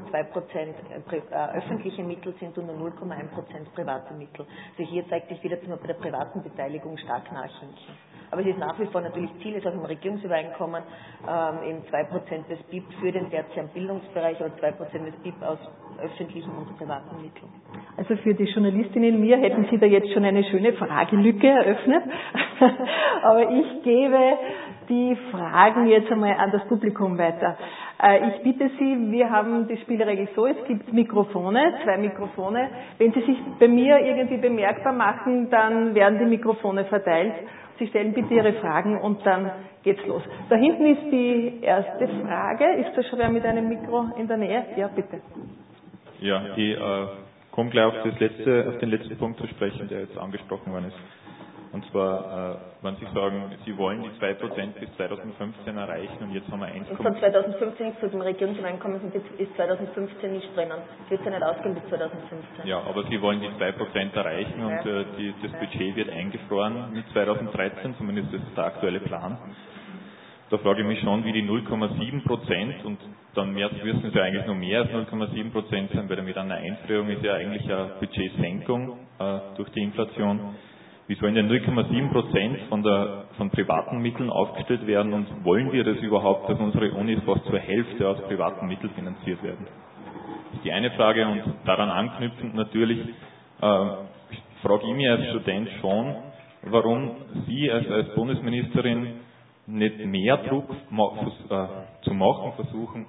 1,2% öffentliche Mittel sind und nur 0,1% private Mittel. Also hier zeigt sich wieder, dass wir bei der privaten Beteiligung stark nachhinken. Aber es ist nach wie vor natürlich Ziel, ist auch im Regierungsübereinkommen, eben 2% des BIP für den tertiären Bildungsbereich oder 2% des BIP aus öffentlichen und privaten Mitteln. Also für die Journalistin in mir hätten Sie da jetzt schon eine schöne Fragelücke eröffnet. Aber ich gebe die Fragen jetzt einmal an das Publikum weiter. Ich bitte Sie, wir haben die Spielregel so, es gibt Mikrofone, 2 Mikrofone. Wenn Sie sich bei mir irgendwie bemerkbar machen, dann werden die Mikrofone verteilt. Sie stellen bitte Ihre Fragen und dann geht's los. Da hinten ist die erste Frage. Ist da schon wer mit einem Mikro in der Nähe? Ja, bitte. Ja, ich komme gleich auf den letzten Punkt zu sprechen, der jetzt angesprochen worden ist. Und zwar, wenn Sie sagen, Sie wollen die 2% bis 2015 erreichen und jetzt haben wir 1,5%. Von 2015 ist im Regierungsübereinkommen ist 2015 nicht drinnen. Das wird ja nicht ausgehen bis 2015. Ja, aber Sie wollen die 2% erreichen und das Budget wird eingefroren mit 2013, zumindest ist das der aktuelle Plan. Da frage ich mich schon, wie die 0,7% und dann müssen es ja eigentlich noch mehr als 0,7% sein, weil mit einer Einfrierung ist ja eigentlich eine Budgetsenkung durch die Inflation. Wie sollen denn 0,7% von privaten Mitteln aufgestellt werden und wollen wir das überhaupt, dass unsere Unis fast zur Hälfte aus privaten Mitteln finanziert werden? Das ist die eine Frage und daran anknüpfend natürlich frage ich mich als Student schon, warum Sie als Bundesministerin nicht mehr Druck zu machen versuchen,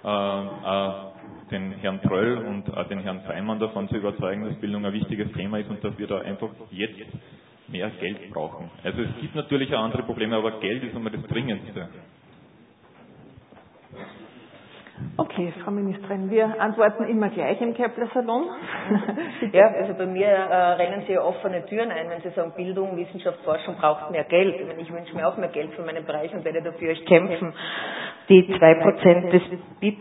den Herrn Pröll und den Herrn Feimann davon zu überzeugen, dass Bildung ein wichtiges Thema ist und dass wir da einfach jetzt mehr Geld brauchen. Also es gibt natürlich auch andere Probleme, aber Geld ist immer das Dringendste. Okay, Frau Ministerin, wir antworten immer gleich im Kepler-Salon. Ja, also bei mir rennen Sie ja offene Türen ein, wenn Sie sagen, Bildung, Wissenschaft, Forschung braucht mehr Geld. Ich wünsche mir auch mehr Geld für meinen Bereich und werde dafür euch kämpfen. Die 2% des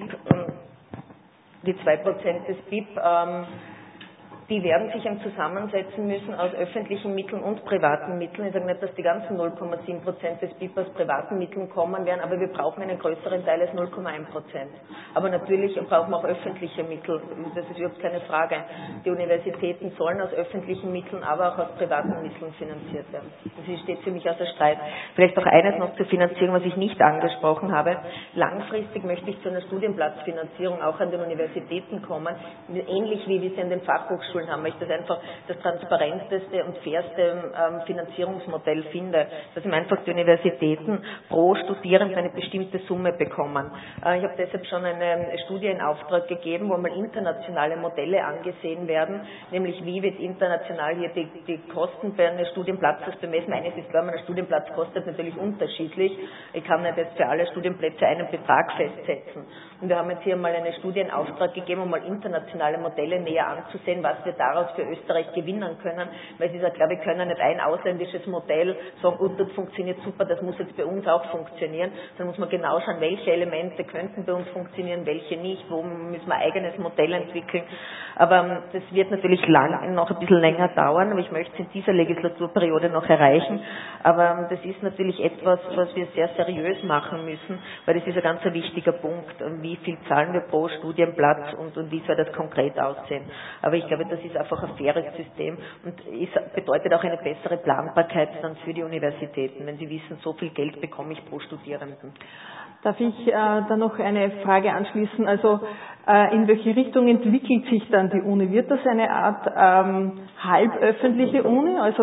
BIP, die werden sich zusammensetzen müssen aus öffentlichen Mitteln und privaten Mitteln. Ich sage nicht, dass die ganzen 0,7% des BIP aus privaten Mitteln kommen werden, aber wir brauchen einen größeren Teil als 0,1%. Aber natürlich brauchen wir auch öffentliche Mittel. Das ist überhaupt keine Frage. Die Universitäten sollen aus öffentlichen Mitteln, aber auch aus privaten Mitteln finanziert werden. Das steht für mich außer Streit. Vielleicht auch eines noch zur Finanzierung, was ich nicht angesprochen habe. Langfristig möchte ich zu einer Studienplatzfinanzierung auch an den Universitäten kommen, ähnlich wie wir sie an den Fachhochschulen haben, weil ich das einfach das transparenteste und fairste Finanzierungsmodell finde, dass einfach die Universitäten pro Studierenden eine bestimmte Summe bekommen. Ich habe deshalb schon eine Studie in Auftrag gegeben, wo mal internationale Modelle angesehen werden, nämlich wie wird international hier die Kosten für einen Studienplatz bemessen. Eines ist klar, ein Studienplatz kostet natürlich unterschiedlich. Ich kann nicht jetzt für alle Studienplätze einen Betrag festsetzen. Und wir haben jetzt hier mal eine Studie in Auftrag gegeben, um mal internationale Modelle näher anzusehen, was wir daraus für Österreich gewinnen können, weil es ist ja klar, wir können nicht ein ausländisches Modell sagen, das funktioniert super, das muss jetzt bei uns auch funktionieren, dann muss man genau schauen, welche Elemente könnten bei uns funktionieren, welche nicht, wo müssen wir ein eigenes Modell entwickeln, aber das wird natürlich noch ein bisschen länger dauern, aber ich möchte es in dieser Legislaturperiode noch erreichen, aber das ist natürlich etwas, was wir sehr seriös machen müssen, weil das ist ein ganz wichtiger Punkt, wie viel zahlen wir pro Studienplatz und wie soll das konkret aussehen, aber ich glaube, dass es ist einfach ein faires System und es bedeutet auch eine bessere Planbarkeit dann für die Universitäten, wenn sie wissen, so viel Geld bekomme ich pro Studierenden. Darf ich da noch eine Frage anschließen? Also in welche Richtung entwickelt sich dann die Uni? Wird das eine Art halböffentliche Uni, also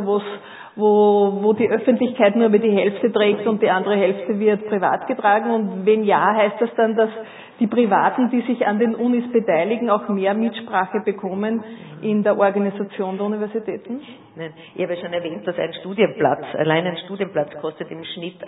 wo die Öffentlichkeit nur über die Hälfte trägt und die andere Hälfte wird privat getragen? Und wenn ja, heißt das dann, dass die Privaten, die sich an den Unis beteiligen, auch mehr Mitsprache bekommen in der Organisation der Universitäten? Nein, ich habe ja schon erwähnt, dass allein ein Studienplatz kostet im Schnitt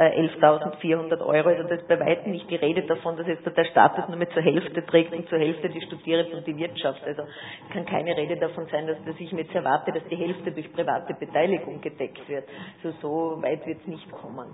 11.400 €. Also das ist bei weitem nicht die Rede davon, dass jetzt der Staat das nur mit zur Hälfte trägt und zur Hälfte die Studierenden und die Wirtschaft. Also es kann keine Rede davon sein, dass ich mir jetzt erwarte, dass die Hälfte durch private Beteiligung gedeckt wird. So weit wird es nicht kommen.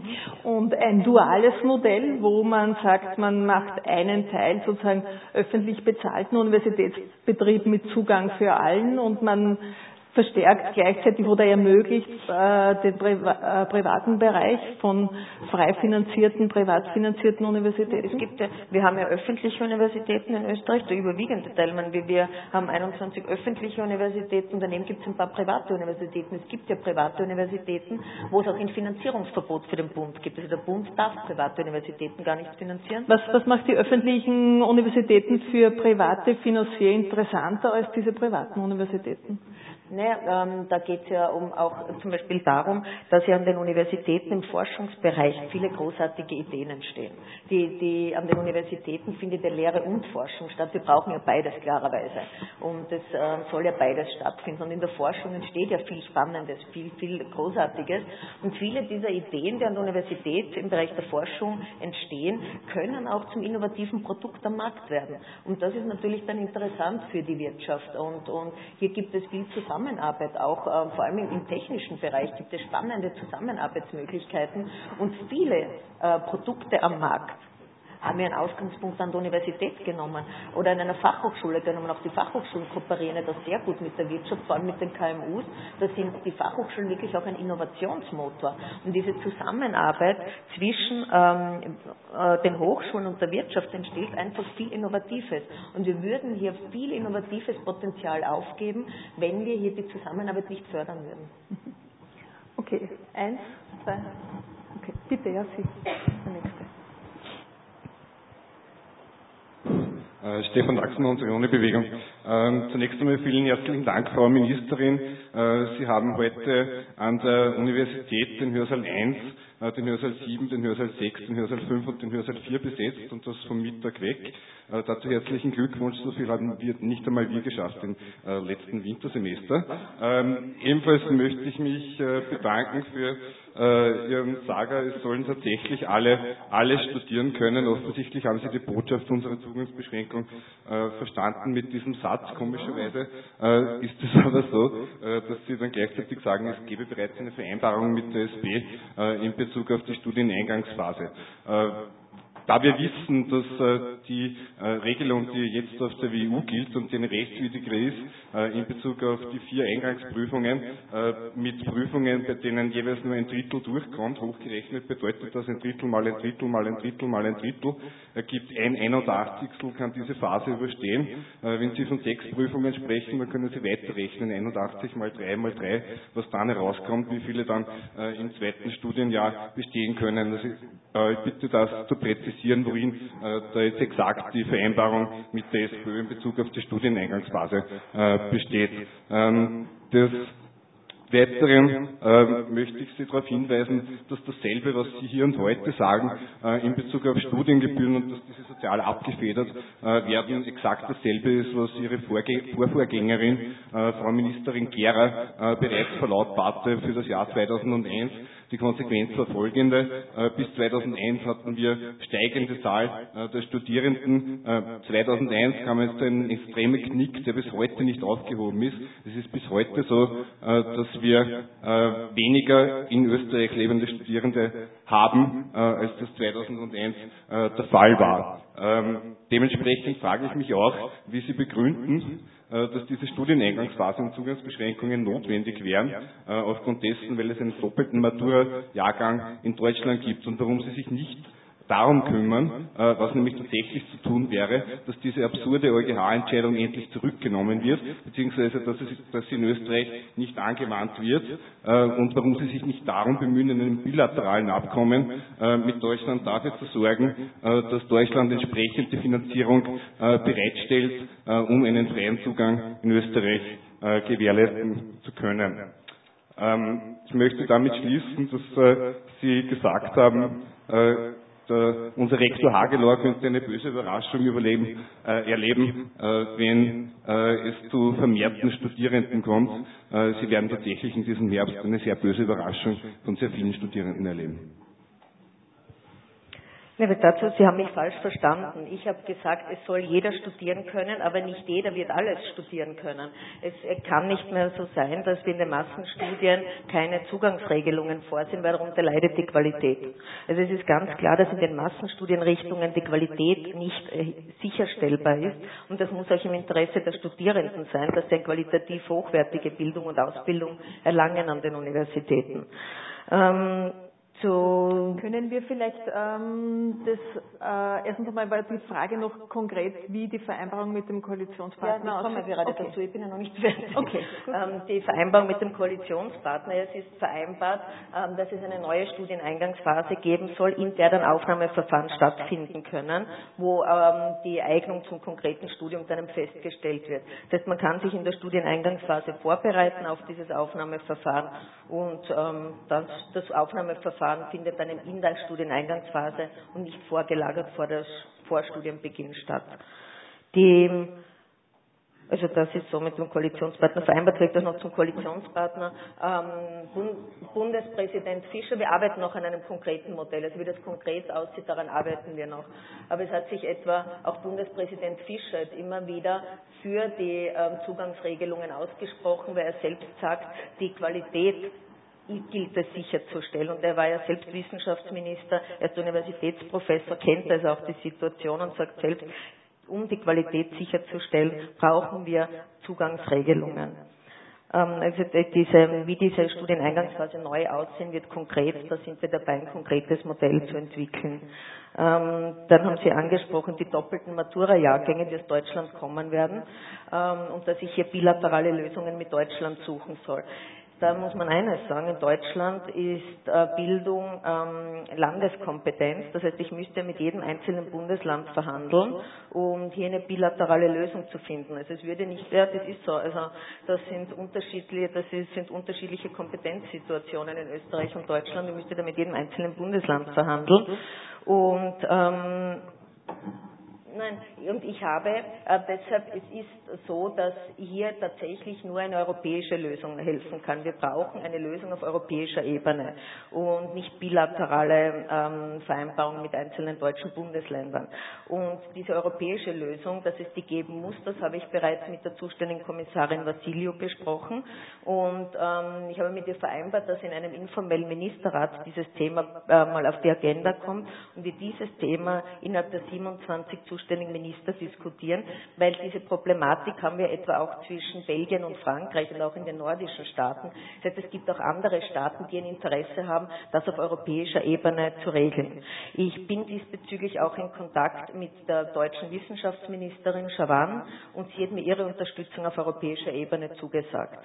Und ein duales Modell, wo man sagt, man macht einen Teil sozusagen öffentlich bezahlten Universitätsbetrieb mit Zugang für allen und man verstärkt gleichzeitig oder ermöglicht den privaten Bereich von frei finanzierten, privat finanzierten Universitäten? Wir haben ja öffentliche Universitäten in Österreich, der überwiegende Teil. Wir haben 21 öffentliche Universitäten, daneben gibt es ein paar private Universitäten. Es gibt ja private Universitäten, wo es auch ein Finanzierungsverbot für den Bund gibt. Also der Bund darf private Universitäten gar nicht finanzieren. Was macht die öffentlichen Universitäten für private Financier interessanter als diese privaten Universitäten? Naja, da geht es ja auch zum Beispiel darum, dass ja an den Universitäten im Forschungsbereich viele großartige Ideen entstehen. An den Universitäten findet ja Lehre und Forschung statt. Wir brauchen ja beides klarerweise. Und es soll ja beides stattfinden. Und in der Forschung entsteht ja viel Spannendes, viel Großartiges. Und viele dieser Ideen, die an der Universität im Bereich der Forschung entstehen, können auch zum innovativen Produkt am Markt werden. Und das ist natürlich dann interessant für die Wirtschaft. Und hier gibt es viel Zusammenarbeit, auch vor allem im technischen Bereich gibt es spannende Zusammenarbeitsmöglichkeiten und viele Produkte am Markt haben wir einen Ausgangspunkt an der Universität genommen oder an einer Fachhochschule genommen. Auch die Fachhochschulen kooperieren ja da sehr gut mit der Wirtschaft, vor allem mit den KMUs. Da sind die Fachhochschulen wirklich auch ein Innovationsmotor. Und diese Zusammenarbeit zwischen den Hochschulen und der Wirtschaft entsteht einfach viel Innovatives. Und wir würden hier viel innovatives Potenzial aufgeben, wenn wir hier die Zusammenarbeit nicht fördern würden. Okay, 1, 2, okay, bitte, ja, Sie, der Nächste. Stefan Axmann, unsere Uni-Bewegung. Zunächst einmal vielen herzlichen Dank, Frau Ministerin. Sie haben heute an der Universität den Hörsaal 1, den Hörsaal 7, den Hörsaal 6, den Hörsaal 5 und den Hörsaal 4 besetzt und das vom Mittag weg. Dazu herzlichen Glückwunsch, so viel haben wir nicht einmal wir geschafft im letzten Wintersemester. Ebenfalls möchte ich mich bedanken für Ihren Saga. Es sollen tatsächlich alle studieren können. Offensichtlich haben Sie die Botschaft unserer Zugangsbeschränkung verstanden mit diesem Satz. Komischerweise ist es aber so, dass Sie dann gleichzeitig sagen, es gebe bereits eine Vereinbarung mit der SB in Bezug auf die Studieneingangsphase. Da wir wissen, dass die Regelung, die jetzt auf der WU gilt und die eine rechtswidrige ist, in Bezug auf die 4 Eingangsprüfungen mit Prüfungen, bei denen jeweils nur ein Drittel durchkommt, hochgerechnet bedeutet das ein Drittel mal ein Drittel mal ein Drittel mal ein Drittel, ergibt ein 81. kann diese Phase überstehen. Wenn Sie von 6 Prüfungen sprechen, dann können Sie weiterrechnen, 81 mal 3 mal 3, was dann herauskommt, wie viele dann im zweiten Studienjahr bestehen können. Also ich bitte das zu präzisieren, worin da jetzt exakt die Vereinbarung mit der SPÖ in Bezug auf die Studieneingangsphase besteht. Des Weiteren möchte ich Sie darauf hinweisen, dass dasselbe, was Sie hier und heute sagen, in Bezug auf Studiengebühren und dass diese sozial abgefedert werden, exakt dasselbe ist, was Ihre Vorvorgängerin, Frau Ministerin Gera, bereits verlautbarte für das Jahr 2001. Die Konsequenz war folgende. Bis 2001 hatten wir steigende Zahl der Studierenden. 2001 kam jetzt ein extremer Knick, der bis heute nicht aufgehoben ist. Es ist bis heute so, dass wir weniger in Österreich lebende Studierende haben, als das 2001 der Fall war. Dementsprechend frage ich mich auch, wie Sie begründen, dass diese Studieneingangsphase und Zugangsbeschränkungen notwendig wären, aufgrund dessen, weil es einen doppelten Matura-Jahrgang in Deutschland gibt und warum Sie sich nicht darum kümmern, was nämlich tatsächlich zu tun wäre, dass diese absurde EuGH-Entscheidung endlich zurückgenommen wird, beziehungsweise dass sie in Österreich nicht angewandt wird, und warum Sie sich nicht darum bemühen, in einem bilateralen Abkommen mit Deutschland dafür zu sorgen, dass Deutschland entsprechend die Finanzierung bereitstellt, um einen freien Zugang in Österreich gewährleisten zu können. Ich möchte damit schließen, dass Sie gesagt haben, unser Rektor Hagedorn könnte eine böse Überraschung erleben, wenn es zu vermehrten Studierenden kommt. Sie werden tatsächlich in diesem Herbst eine sehr böse Überraschung von sehr vielen Studierenden erleben. Dazu, Sie haben mich falsch verstanden. Ich habe gesagt, es soll jeder studieren können, aber nicht jeder wird alles studieren können. Es kann nicht mehr so sein, dass wir in den Massenstudien keine Zugangsregelungen vorsehen, weil darunter leidet die Qualität. Also es ist ganz klar, dass in den Massenstudienrichtungen die Qualität nicht sicherstellbar ist, und das muss auch im Interesse der Studierenden sein, dass sie eine qualitativ hochwertige Bildung und Ausbildung erlangen an den Universitäten. Können wir vielleicht erstens einmal war die Frage noch konkret, wie die Vereinbarung mit dem Koalitionspartner aussieht? Ja, ich komme gerade dazu, ich bin ja noch nicht fertig. Okay, die Vereinbarung mit dem Koalitionspartner, es ist vereinbart, dass es eine neue Studieneingangsphase geben soll, in der dann Aufnahmeverfahren stattfinden können, wo die Eignung zum konkreten Studium dann festgestellt wird. Das heißt, man kann sich in der Studieneingangsphase vorbereiten auf dieses Aufnahmeverfahren, und das Aufnahmeverfahren findet dann in der Studieneingangsphase und nicht vorgelagert vor der Vorstudienbeginn statt. Also das ist so mit dem Koalitionspartner vereinbart. Vielleicht auch noch zum Koalitionspartner. Bundespräsident Fischer, wir arbeiten noch an einem konkreten Modell. Also wie das konkret aussieht, daran arbeiten wir noch. Aber es hat sich etwa auch Bundespräsident Fischer jetzt immer wieder für die Zugangsregelungen ausgesprochen, weil er selbst sagt, die Qualität gilt es sicherzustellen. Und er war ja selbst Wissenschaftsminister, er ist Universitätsprofessor, kennt also auch die Situation und sagt selbst, um die Qualität sicherzustellen, brauchen wir Zugangsregelungen. Also wie diese Studieneingangsphase neu aussehen wird konkret, da sind wir dabei, ein konkretes Modell zu entwickeln. Dann haben Sie angesprochen, die doppelten Matura-Jahrgänge, die aus Deutschland kommen werden, und dass ich hier bilaterale Lösungen mit Deutschland suchen soll. Da muss man eines sagen, in Deutschland ist Bildung Landeskompetenz, das heißt, ich müsste mit jedem einzelnen Bundesland verhandeln, um hier eine bilaterale Lösung zu finden. Also es würde nicht, ja, das ist so, also das sind unterschiedliche Kompetenzsituationen in Österreich und Deutschland, ich müsste da mit jedem einzelnen Bundesland verhandeln, und und ich habe deshalb, es ist so, dass hier tatsächlich nur eine europäische Lösung helfen kann. Wir brauchen eine Lösung auf europäischer Ebene und nicht bilaterale Vereinbarungen mit einzelnen deutschen Bundesländern. Und diese europäische Lösung, dass es die geben muss, das habe ich bereits mit der zuständigen Kommissarin Vassiliou besprochen. Und ich habe mit ihr vereinbart, dass in einem informellen Ministerrat dieses Thema mal auf die Agenda kommt und wir dieses Thema innerhalb der 27 zuständigen Minister diskutieren, weil diese Problematik haben wir etwa auch zwischen Belgien und Frankreich und auch in den nordischen Staaten. Das heißt, es gibt auch andere Staaten, die ein Interesse haben, das auf europäischer Ebene zu regeln. Ich bin diesbezüglich auch in Kontakt mit der deutschen Wissenschaftsministerin Schavan und sie hat mir ihre Unterstützung auf europäischer Ebene zugesagt.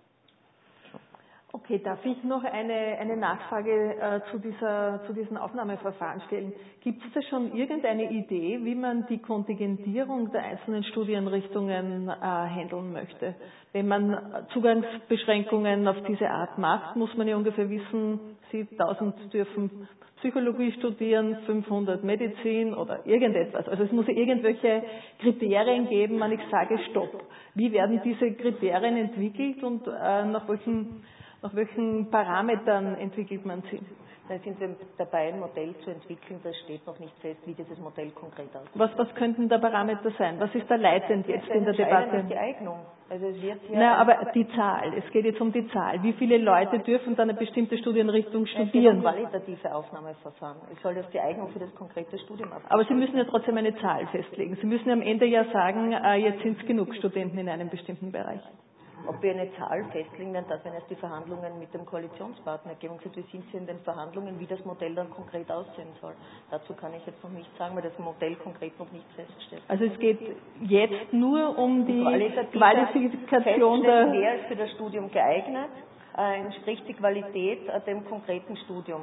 Okay, darf ich noch eine Nachfrage zu diesen Aufnahmeverfahren stellen? Gibt es da schon irgendeine Idee, wie man die Kontingentierung der einzelnen Studienrichtungen handeln möchte? Wenn man Zugangsbeschränkungen auf diese Art macht, muss man ja ungefähr wissen, 1000 dürfen Psychologie studieren, 500 Medizin oder irgendetwas. Also es muss ja irgendwelche Kriterien geben, wann ich sage Stopp. Wie werden diese Kriterien entwickelt und nach welchen Parametern entwickelt man sie? Da sind wir dabei, ein Modell zu entwickeln, das steht noch nicht fest, wie dieses Modell konkret aussieht. Was könnten da Parameter sein? Was ist da leitend jetzt in der Debatte? Ist die Eignung. Also es wird hier aber die Zahl, es geht jetzt um die Zahl. Wie viele Leute dürfen dann eine bestimmte Studienrichtung studieren? Es geht um qualitative Aufnahmeverfahren. Es soll auf die Eignung für das konkrete Studium abhängen. Aber Sie müssen ja trotzdem eine Zahl festlegen. Sie müssen am Ende ja sagen, jetzt sind es genug Studenten in einem bestimmten Bereich. ob wir eine Zahl festlegen werden, dass wenn es die Verhandlungen mit dem Koalitionspartner geben. Und wir sind in den Verhandlungen, wie das Modell dann konkret aussehen soll. Dazu kann ich jetzt noch nichts sagen, weil das Modell konkret noch nicht feststeht. Also es geht jetzt nur um die Qualifikation der... Wer ist für das Studium geeignet? Entspricht die Qualität dem konkreten Studium?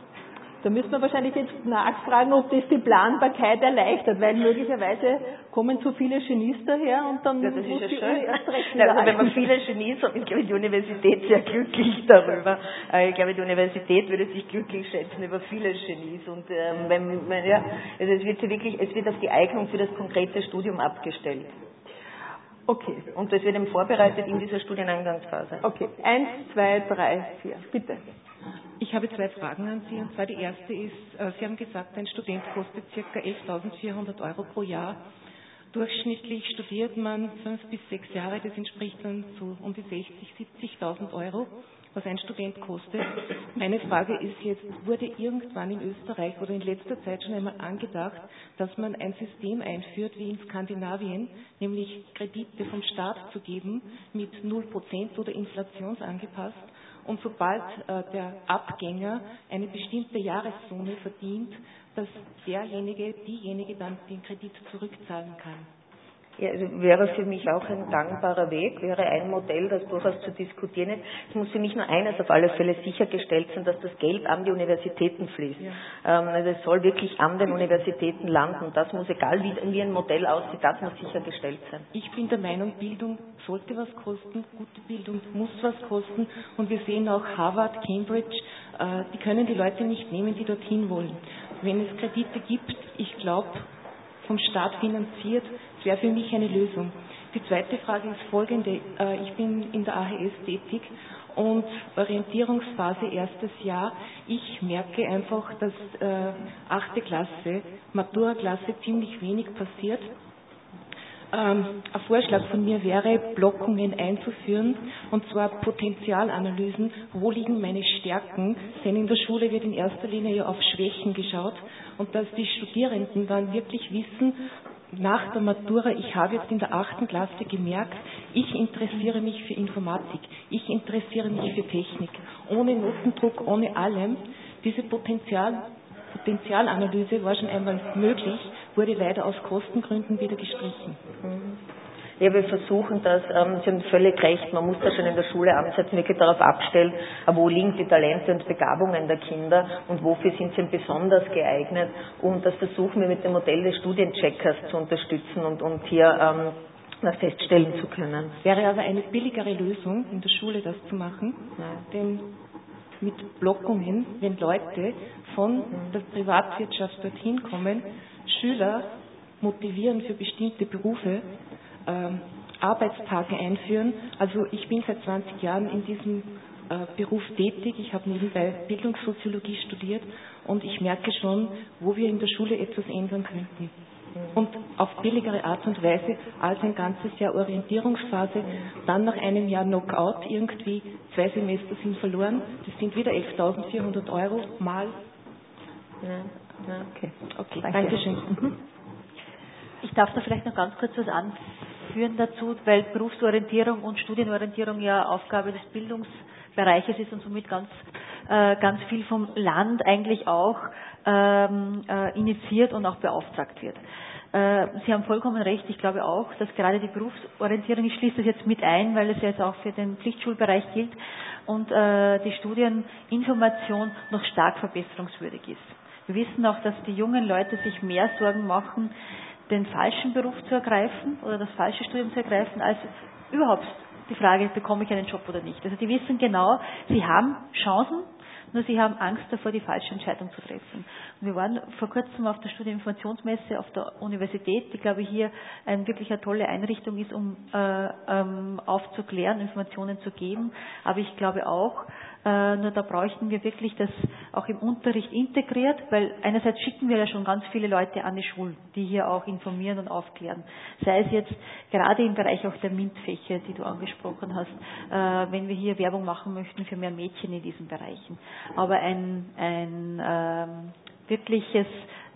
Da müssen wir wahrscheinlich jetzt nachfragen, ob das die Planbarkeit erleichtert, weil möglicherweise kommen zu viele Genies daher und dann ja, das ist ja schön. Also wenn man viele Genies hat, ich glaube, die Universität sehr glücklich darüber. Ich glaube, die Universität würde sich glücklich schätzen über viele Genies und also es wird auf die Eignung für das konkrete Studium abgestellt. Okay. Und das wird eben vorbereitet in dieser Studieneingangsphase. Okay. 1, 2, 3, 4. Bitte. Ich habe 2 Fragen an Sie. Und zwar die erste ist, Sie haben gesagt, ein Student kostet ca. 11.400 € pro Jahr. Durchschnittlich studiert man 5 bis 6 Jahre. Das entspricht dann so um die 60.000, 70.000 €, was ein Student kostet. Meine Frage ist jetzt, wurde irgendwann in Österreich oder in letzter Zeit schon einmal angedacht, dass man ein System einführt wie in Skandinavien, nämlich Kredite vom Staat zu geben mit 0% oder inflationsangepasst? Und sobald der Abgänger eine bestimmte Jahressumme verdient, dass diejenige dann den Kredit zurückzahlen kann. Ja, also wäre für mich auch ein gangbarer Weg, wäre ein Modell, das durchaus zu diskutieren ist. Es muss für mich nur eines auf alle Fälle sichergestellt sein, dass das Geld an die Universitäten fließt. Ja. Also es soll wirklich an den Universitäten landen. Das muss, egal wie ein Modell aussieht, das muss sichergestellt sein. Ich bin der Meinung, Bildung sollte was kosten, gute Bildung muss was kosten. Und wir sehen auch Harvard, Cambridge, die können die Leute nicht nehmen, die dorthin wollen. Wenn es Kredite gibt, ich glaube, vom Staat finanziert, wäre für mich eine Lösung. Die zweite Frage ist folgende. Ich bin in der AHS tätig und Orientierungsphase erstes Jahr. Ich merke einfach, dass 8. Klasse, Matura-Klasse ziemlich wenig passiert. Ein Vorschlag von mir wäre, Blockungen einzuführen, und zwar Potenzialanalysen. Wo liegen meine Stärken? Denn in der Schule wird in erster Linie ja auf Schwächen geschaut, und dass die Studierenden dann wirklich wissen, nach der Matura, ich habe jetzt in der 8. Klasse gemerkt, ich interessiere mich für Informatik, ich interessiere mich für Technik, ohne Notendruck, ohne allem. Diese Potenzialanalyse war schon einmal möglich, wurde leider aus Kostengründen wieder gestrichen. Ja, wir versuchen das, Sie haben völlig recht, man muss das schon in der Schule ansetzen, wirklich darauf abstellen, wo liegen die Talente und Begabungen der Kinder und wofür sind sie besonders geeignet, und das versuchen wir mit dem Modell des Studiencheckers zu unterstützen und hier das feststellen zu können. Wäre aber eine billigere Lösung, in der Schule das zu machen, denn mit Blockungen, wenn Leute von der Privatwirtschaft dorthin kommen, Schüler motivieren für bestimmte Berufe, Arbeitstage einführen. Also ich bin seit 20 Jahren in diesem Beruf tätig. Ich habe nebenbei Bildungssoziologie studiert und ich merke schon, wo wir in der Schule etwas ändern könnten. Und auf billigere Art und Weise als ein ganzes Jahr Orientierungsphase, dann nach einem Jahr Knockout irgendwie 2 Semester sind verloren. Das sind wieder 11.400 € mal. Okay, Dankeschön. Ich darf da vielleicht noch ganz kurz was anführen dazu, weil Berufsorientierung und Studienorientierung ja Aufgabe des Bildungsbereiches ist und somit ganz viel vom Land eigentlich auch initiiert und auch beauftragt wird. Sie haben vollkommen recht, ich glaube auch, dass gerade die Berufsorientierung, ich schließe das jetzt mit ein, weil es ja jetzt auch für den Pflichtschulbereich gilt, und die Studieninformation noch stark verbesserungswürdig ist. Wir wissen auch, dass die jungen Leute sich mehr Sorgen machen, den falschen Beruf zu ergreifen oder das falsche Studium zu ergreifen, als überhaupt die Frage, bekomme ich einen Job oder nicht. Also die wissen genau, sie haben Chancen, nur sie haben Angst davor, die falsche Entscheidung zu treffen. Und wir waren vor kurzem auf der Studieninformationsmesse auf der Universität, die, glaube ich, hier wirklich eine tolle Einrichtung ist, um aufzuklären, Informationen zu geben. Aber ich glaube auch, nur da bräuchten wir wirklich das auch im Unterricht integriert, weil einerseits schicken wir ja schon ganz viele Leute an die Schulen, die hier auch informieren und aufklären. Sei es jetzt gerade im Bereich auch der MINT-Fächer, die du angesprochen hast, wenn wir hier Werbung machen möchten für mehr Mädchen in diesen Bereichen. Aber ein wirkliches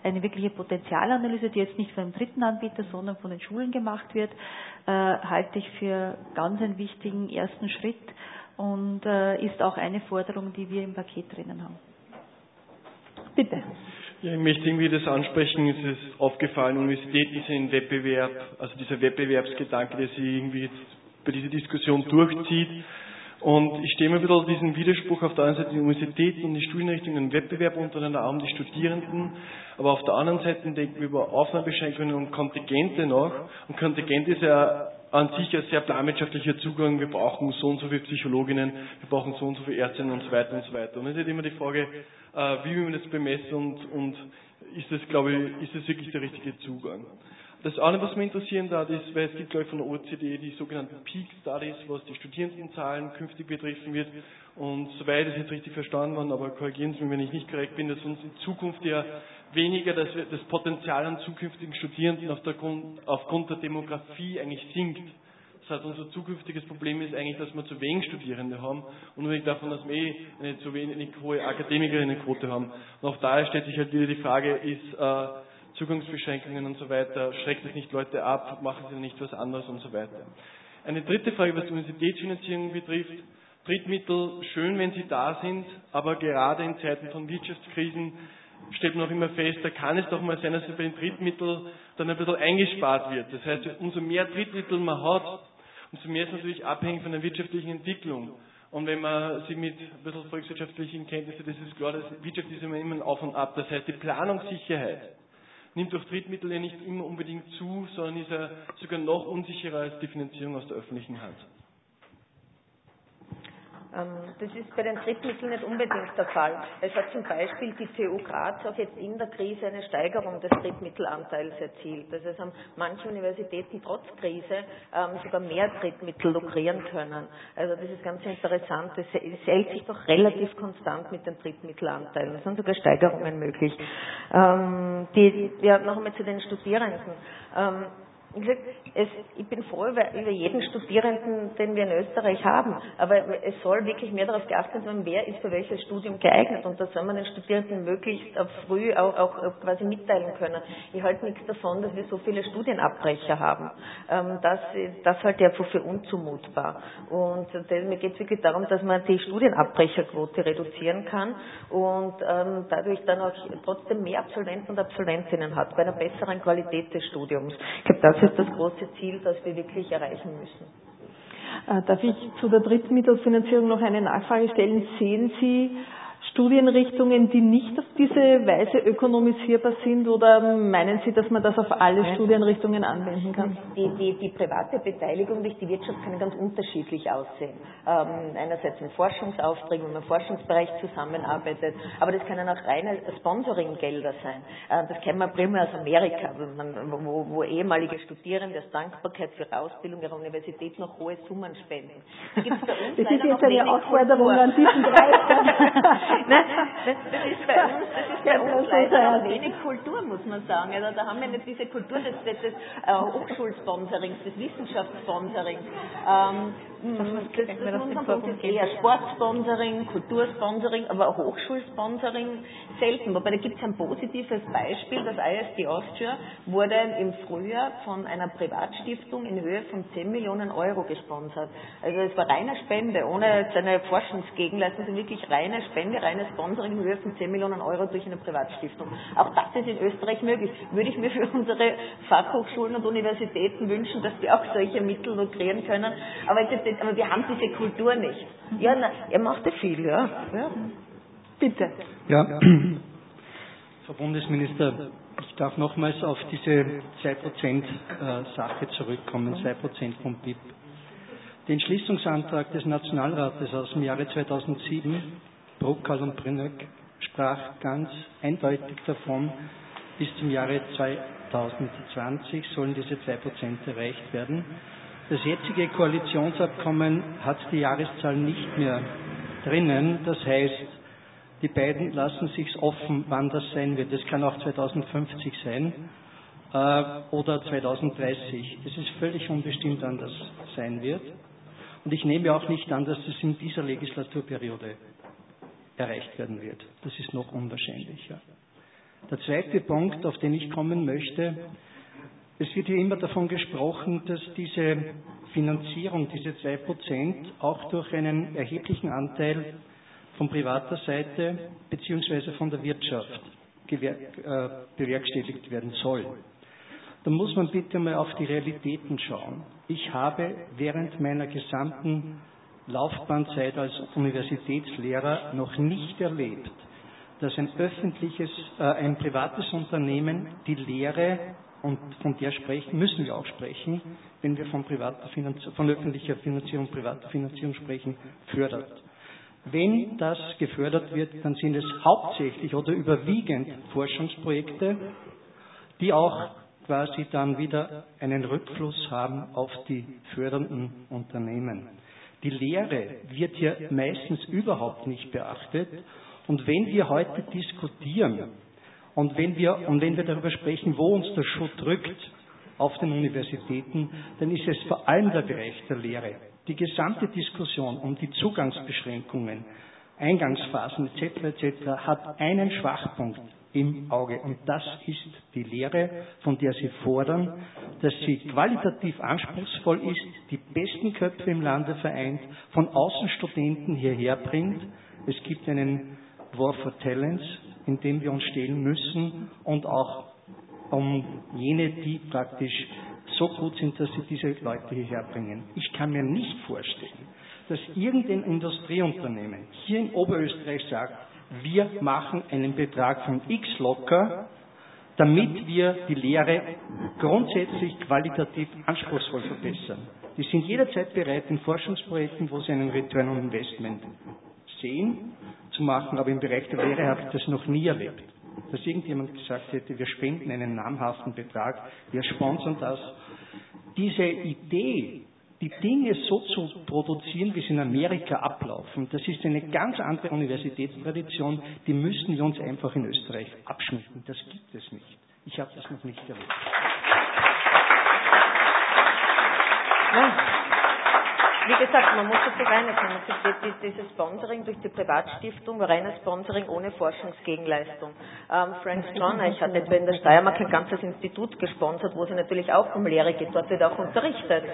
eine wirkliche Potenzialanalyse, die jetzt nicht von einem dritten Anbieter, sondern von den Schulen gemacht wird, halte ich für ganz einen wichtigen ersten Schritt und ist auch eine Forderung, die wir im Paket drinnen haben. Bitte. Ja, ich möchte irgendwie das ansprechen, es ist aufgefallen, Universitäten sind im Wettbewerb, also dieser Wettbewerbsgedanke, der sich irgendwie jetzt bei dieser Diskussion durchzieht. Und ich stehe mir ein bisschen diesen Widerspruch, auf der einen Seite die Universitäten und die Studienrichtungen im Wettbewerb untereinander haben, die Studierenden, aber auf der anderen Seite denken wir über Aufnahmebeschränkungen und Kontingente nach. Und Kontingent ist ja an sich ein sehr planwirtschaftlicher Zugang. Wir brauchen so und so viele Psychologinnen, wir brauchen so und so viele Ärztinnen und so weiter und so weiter. Und es ist halt immer die Frage, wie will man das bemessen und ist das, glaube ich, ist das wirklich der richtige Zugang? Das andere, was mich interessieren darf, ist, weil es gibt, glaube ich, von der OECD die sogenannten Peak Studies, was die Studierendenzahlen künftig betreffen wird. Und soweit es jetzt richtig verstanden worden, aber korrigieren Sie mich, wenn ich nicht korrekt bin, dass uns in Zukunft ja weniger das Potenzial an zukünftigen Studierenden aufgrund der Demografie eigentlich sinkt. Das heißt, unser zukünftiges Problem ist eigentlich, dass wir zu wenig Studierende haben und nur davon, dass wir eine zu wenig hohe Akademikerinnenquote haben. Und auch daher stellt sich halt wieder die Frage, ist Zugangsbeschränkungen und so weiter, schreckt es nicht Leute ab, machen sie nicht was anderes und so weiter. Eine dritte Frage, was die Universitätsfinanzierung betrifft. Drittmittel, schön, wenn sie da sind, aber gerade in Zeiten von Wirtschaftskrisen stellt man auch immer fest, da kann es doch mal sein, dass bei den Drittmitteln dann ein bisschen eingespart wird. Das heißt, umso mehr Drittmittel man hat, umso mehr ist natürlich abhängig von der wirtschaftlichen Entwicklung. Und wenn man sich mit ein bisschen volkswirtschaftlichen Kenntnissen, das ist klar, dass Wirtschaft ist immer ein Auf und Ab. Das heißt, die Planungssicherheit nimmt durch Drittmittel ja nicht immer unbedingt zu, sondern ist ja sogar noch unsicherer als die Finanzierung aus der öffentlichen Hand. Das ist bei den Drittmitteln nicht unbedingt der Fall. Es hat zum Beispiel die TU Graz auch jetzt in der Krise eine Steigerung des Drittmittelanteils erzielt. Also es haben manche Universitäten trotz Krise sogar mehr Drittmittel lukrieren können. Also das ist ganz interessant. Es hält sich doch relativ konstant mit den Drittmittelanteilen. Es sind sogar Steigerungen möglich. Noch einmal zu den Studierenden. Ich bin froh über jeden Studierenden, den wir in Österreich haben, aber es soll wirklich mehr darauf geachtet werden, wer ist für welches Studium geeignet, und da soll man den Studierenden möglichst früh auch quasi mitteilen können. Ich halte nichts davon, dass wir so viele Studienabbrecher haben. Das halte ich für unzumutbar. Und mir geht es wirklich darum, dass man die Studienabbrecherquote reduzieren kann und dadurch dann auch trotzdem mehr Absolventen und Absolventinnen hat, bei einer besseren Qualität des Studiums. Ich glaube, das ist das große Ziel, das wir wirklich erreichen müssen. Darf ich zu der Drittmittelfinanzierung noch eine Nachfrage stellen? Sehen Sie Studienrichtungen, die nicht auf diese Weise ökonomisierbar sind, oder meinen Sie, dass man das auf alle Studienrichtungen anwenden kann? Die private Beteiligung durch die Wirtschaft kann ganz unterschiedlich aussehen. Einerseits in Forschungsaufträgen, wenn man im Forschungsbereich zusammenarbeitet, aber das können auch reine Sponsoringgelder sein. Das kennen wir primär aus Amerika, wo ehemalige Studierende als Dankbarkeit für ihre Ausbildung ihrer Universität noch hohe Summen spenden. Das ist jetzt eine Aufforderung an diesen Kreis. Nein, das ist bei uns leider noch wenig Kultur, muss man sagen. Also da haben wir nicht diese Kultur des Hochschulsponsorings, des Wissenschaftssponsorings. Das ist in unserem Punkt eher Sportsponsoring, Kultursponsoring, aber auch Hochschulsponsoring selten. Wobei da gibt es ein positives Beispiel. Das ISD Austria wurde im Frühjahr von einer Privatstiftung in Höhe von 10 Millionen Euro gesponsert. Also es war reine Spende, ohne eine Forschungsgegenleistung, sondern wirklich reine Spende, reines Sponsoring in Höhe von 10 Millionen Euro durch eine Privatstiftung. Auch das ist in Österreich möglich. Würde ich mir für unsere Fachhochschulen und Universitäten wünschen, dass die auch solche Mittel lukrieren können. Aber wir haben diese Kultur nicht. Ja, er macht ja viel, ja. Bitte. Ja, Frau Bundesminister, ich darf nochmals auf diese 2% Sache zurückkommen, 2% vom BIP. Der Entschließungsantrag des Nationalrates aus dem Jahre 2007, Bruckal und Brünneck, sprach ganz eindeutig davon, bis zum Jahre 2020 sollen diese 2% erreicht werden. Das jetzige Koalitionsabkommen hat die Jahreszahl nicht mehr drinnen. Das heißt, die beiden lassen sich offen, wann das sein wird. Das kann auch 2050 sein oder 2030. Es ist völlig unbestimmt, wann das sein wird. Und ich nehme auch nicht an, dass das in dieser Legislaturperiode erreicht werden wird. Das ist noch unwahrscheinlicher. Der zweite Punkt, auf den ich kommen möchte, es wird hier immer davon gesprochen, dass diese Finanzierung, diese 2%, auch durch einen erheblichen Anteil von privater Seite bzw. von der Wirtschaft bewerkstelligt werden soll. Da muss man bitte mal auf die Realitäten schauen. Ich habe während meiner gesamten Laufbahnzeit als Universitätslehrer noch nicht erlebt, dass ein privates Unternehmen die Lehre, und von der müssen wir auch sprechen, wenn wir von öffentlicher Finanzierung, privater Finanzierung sprechen, fördert. Wenn das gefördert wird, dann sind es hauptsächlich oder überwiegend Forschungsprojekte, die auch quasi dann wieder einen Rückfluss haben auf die fördernden Unternehmen. Die Lehre wird hier meistens überhaupt nicht beachtet. Und wenn wir heute diskutieren und wenn wir darüber sprechen, wo uns der Schuh drückt auf den Universitäten, dann ist es vor allem der Bereich der Lehre. Die gesamte Diskussion um die Zugangsbeschränkungen, Eingangsphasen etc. hat einen Schwachpunkt im Auge. Und das ist die Lehre, von der Sie fordern, dass sie qualitativ anspruchsvoll ist, die besten Köpfe im Lande vereint, von außen Studenten hierher bringt. Es gibt einen War for Talents, in dem wir uns stellen müssen, und auch um jene, die praktisch so gut sind, dass sie diese Leute hierher bringen. Ich kann mir nicht vorstellen, dass irgendein Industrieunternehmen hier in Oberösterreich sagt, wir machen einen Betrag von X locker, damit wir die Lehre grundsätzlich qualitativ anspruchsvoll verbessern. Die sind jederzeit bereit, in Forschungsprojekten, wo sie einen Return on Investment sehen, zu machen, aber im Bereich der Lehre habe ich das noch nie erlebt. Dass irgendjemand gesagt hätte, wir spenden einen namhaften Betrag, wir sponsern das. Diese Idee, die Dinge so zu produzieren, wie sie in Amerika ablaufen, das ist eine ganz andere Universitätstradition, die müssen wir uns einfach in Österreich abschminken. Das gibt es nicht. Ich habe das noch nicht erlebt. Ja. Wie gesagt, man muss dazu reinkommen. Dieses Sponsoring durch die Privatstiftung, reines Sponsoring ohne Forschungsgegenleistung. Frank Stronach hat etwa in der Steiermark ein ganzes Institut gesponsert, wo es natürlich auch um Lehre geht. Dort wird auch unterrichtet.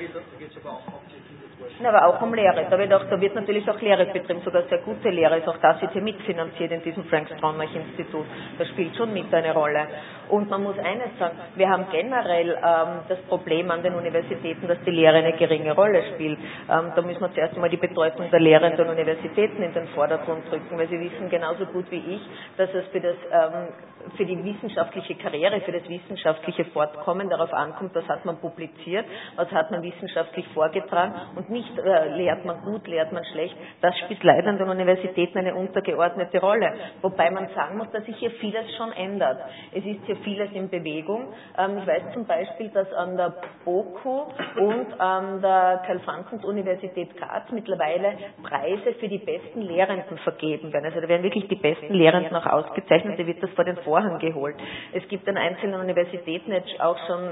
Aber auch um Lehre. Da wird natürlich auch Lehre betrieben, sogar sehr gute Lehre. Auch das wird hier mitfinanziert in diesem Frank Stronach Institut. Das spielt schon mit eine Rolle. Und man muss eines sagen, wir haben generell das Problem an den Universitäten, dass die Lehre eine geringe Rolle spielt. Da müssen wir zuerst einmal die Bedeutung der Lehre an den Universitäten in den Vordergrund drücken, weil Sie wissen genauso gut wie ich, dass es für die wissenschaftliche Karriere, für das wissenschaftliche Fortkommen darauf ankommt, was hat man publiziert, was hat man wissenschaftlich vorgetragen und nicht lehrt man gut, lehrt man schlecht. Das spielt leider an den Universitäten eine untergeordnete Rolle. Wobei man sagen muss, dass sich hier vieles schon ändert. Es ist hier vieles in Bewegung. Ich weiß zum Beispiel, dass an der BOKU und an der Karl-Franckens-Universität Graz mittlerweile Preise für die besten Lehrenden vergeben werden. Also da werden wirklich die besten Lehrenden auch ausgezeichnet, da wird das vor den Vorhang geholt. Es gibt an einzelnen Universitäten jetzt auch schon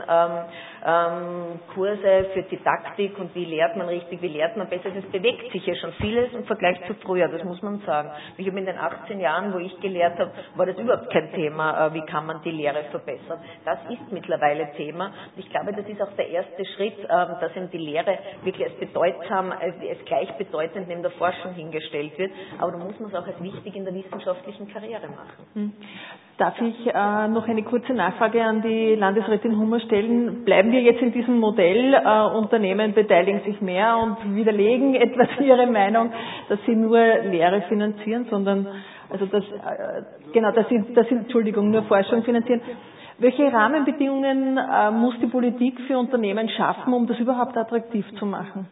Kurse für Didaktik und wie lehrt man richtig, wie lehrt man besser. Es bewegt sich ja schon vieles im Vergleich zu früher, das muss man sagen. Ich habe in den 18 Jahren, wo ich gelehrt habe, war das überhaupt kein Thema, wie kann man die Lehre verbessern. Das ist mittlerweile Thema. Ich glaube, das ist auch der erste Schritt, dass eben die Lehre wirklich als gleichbedeutend neben der Forschung hingestellt wird. Aber da muss man es auch als wichtig in der wissenschaftlichen Karriere machen. Darf ich noch eine kurze Nachfrage an die Landesrätin Hummer stellen? Bleiben wir jetzt in diesem Modell, Unternehmen beteiligen sich mehr und widerlegen etwas ihre Meinung, dass sie nur Lehre finanzieren, sondern dass sie nur Forschung finanzieren. Welche Rahmenbedingungen muss die Politik für Unternehmen schaffen, um das überhaupt attraktiv zu machen?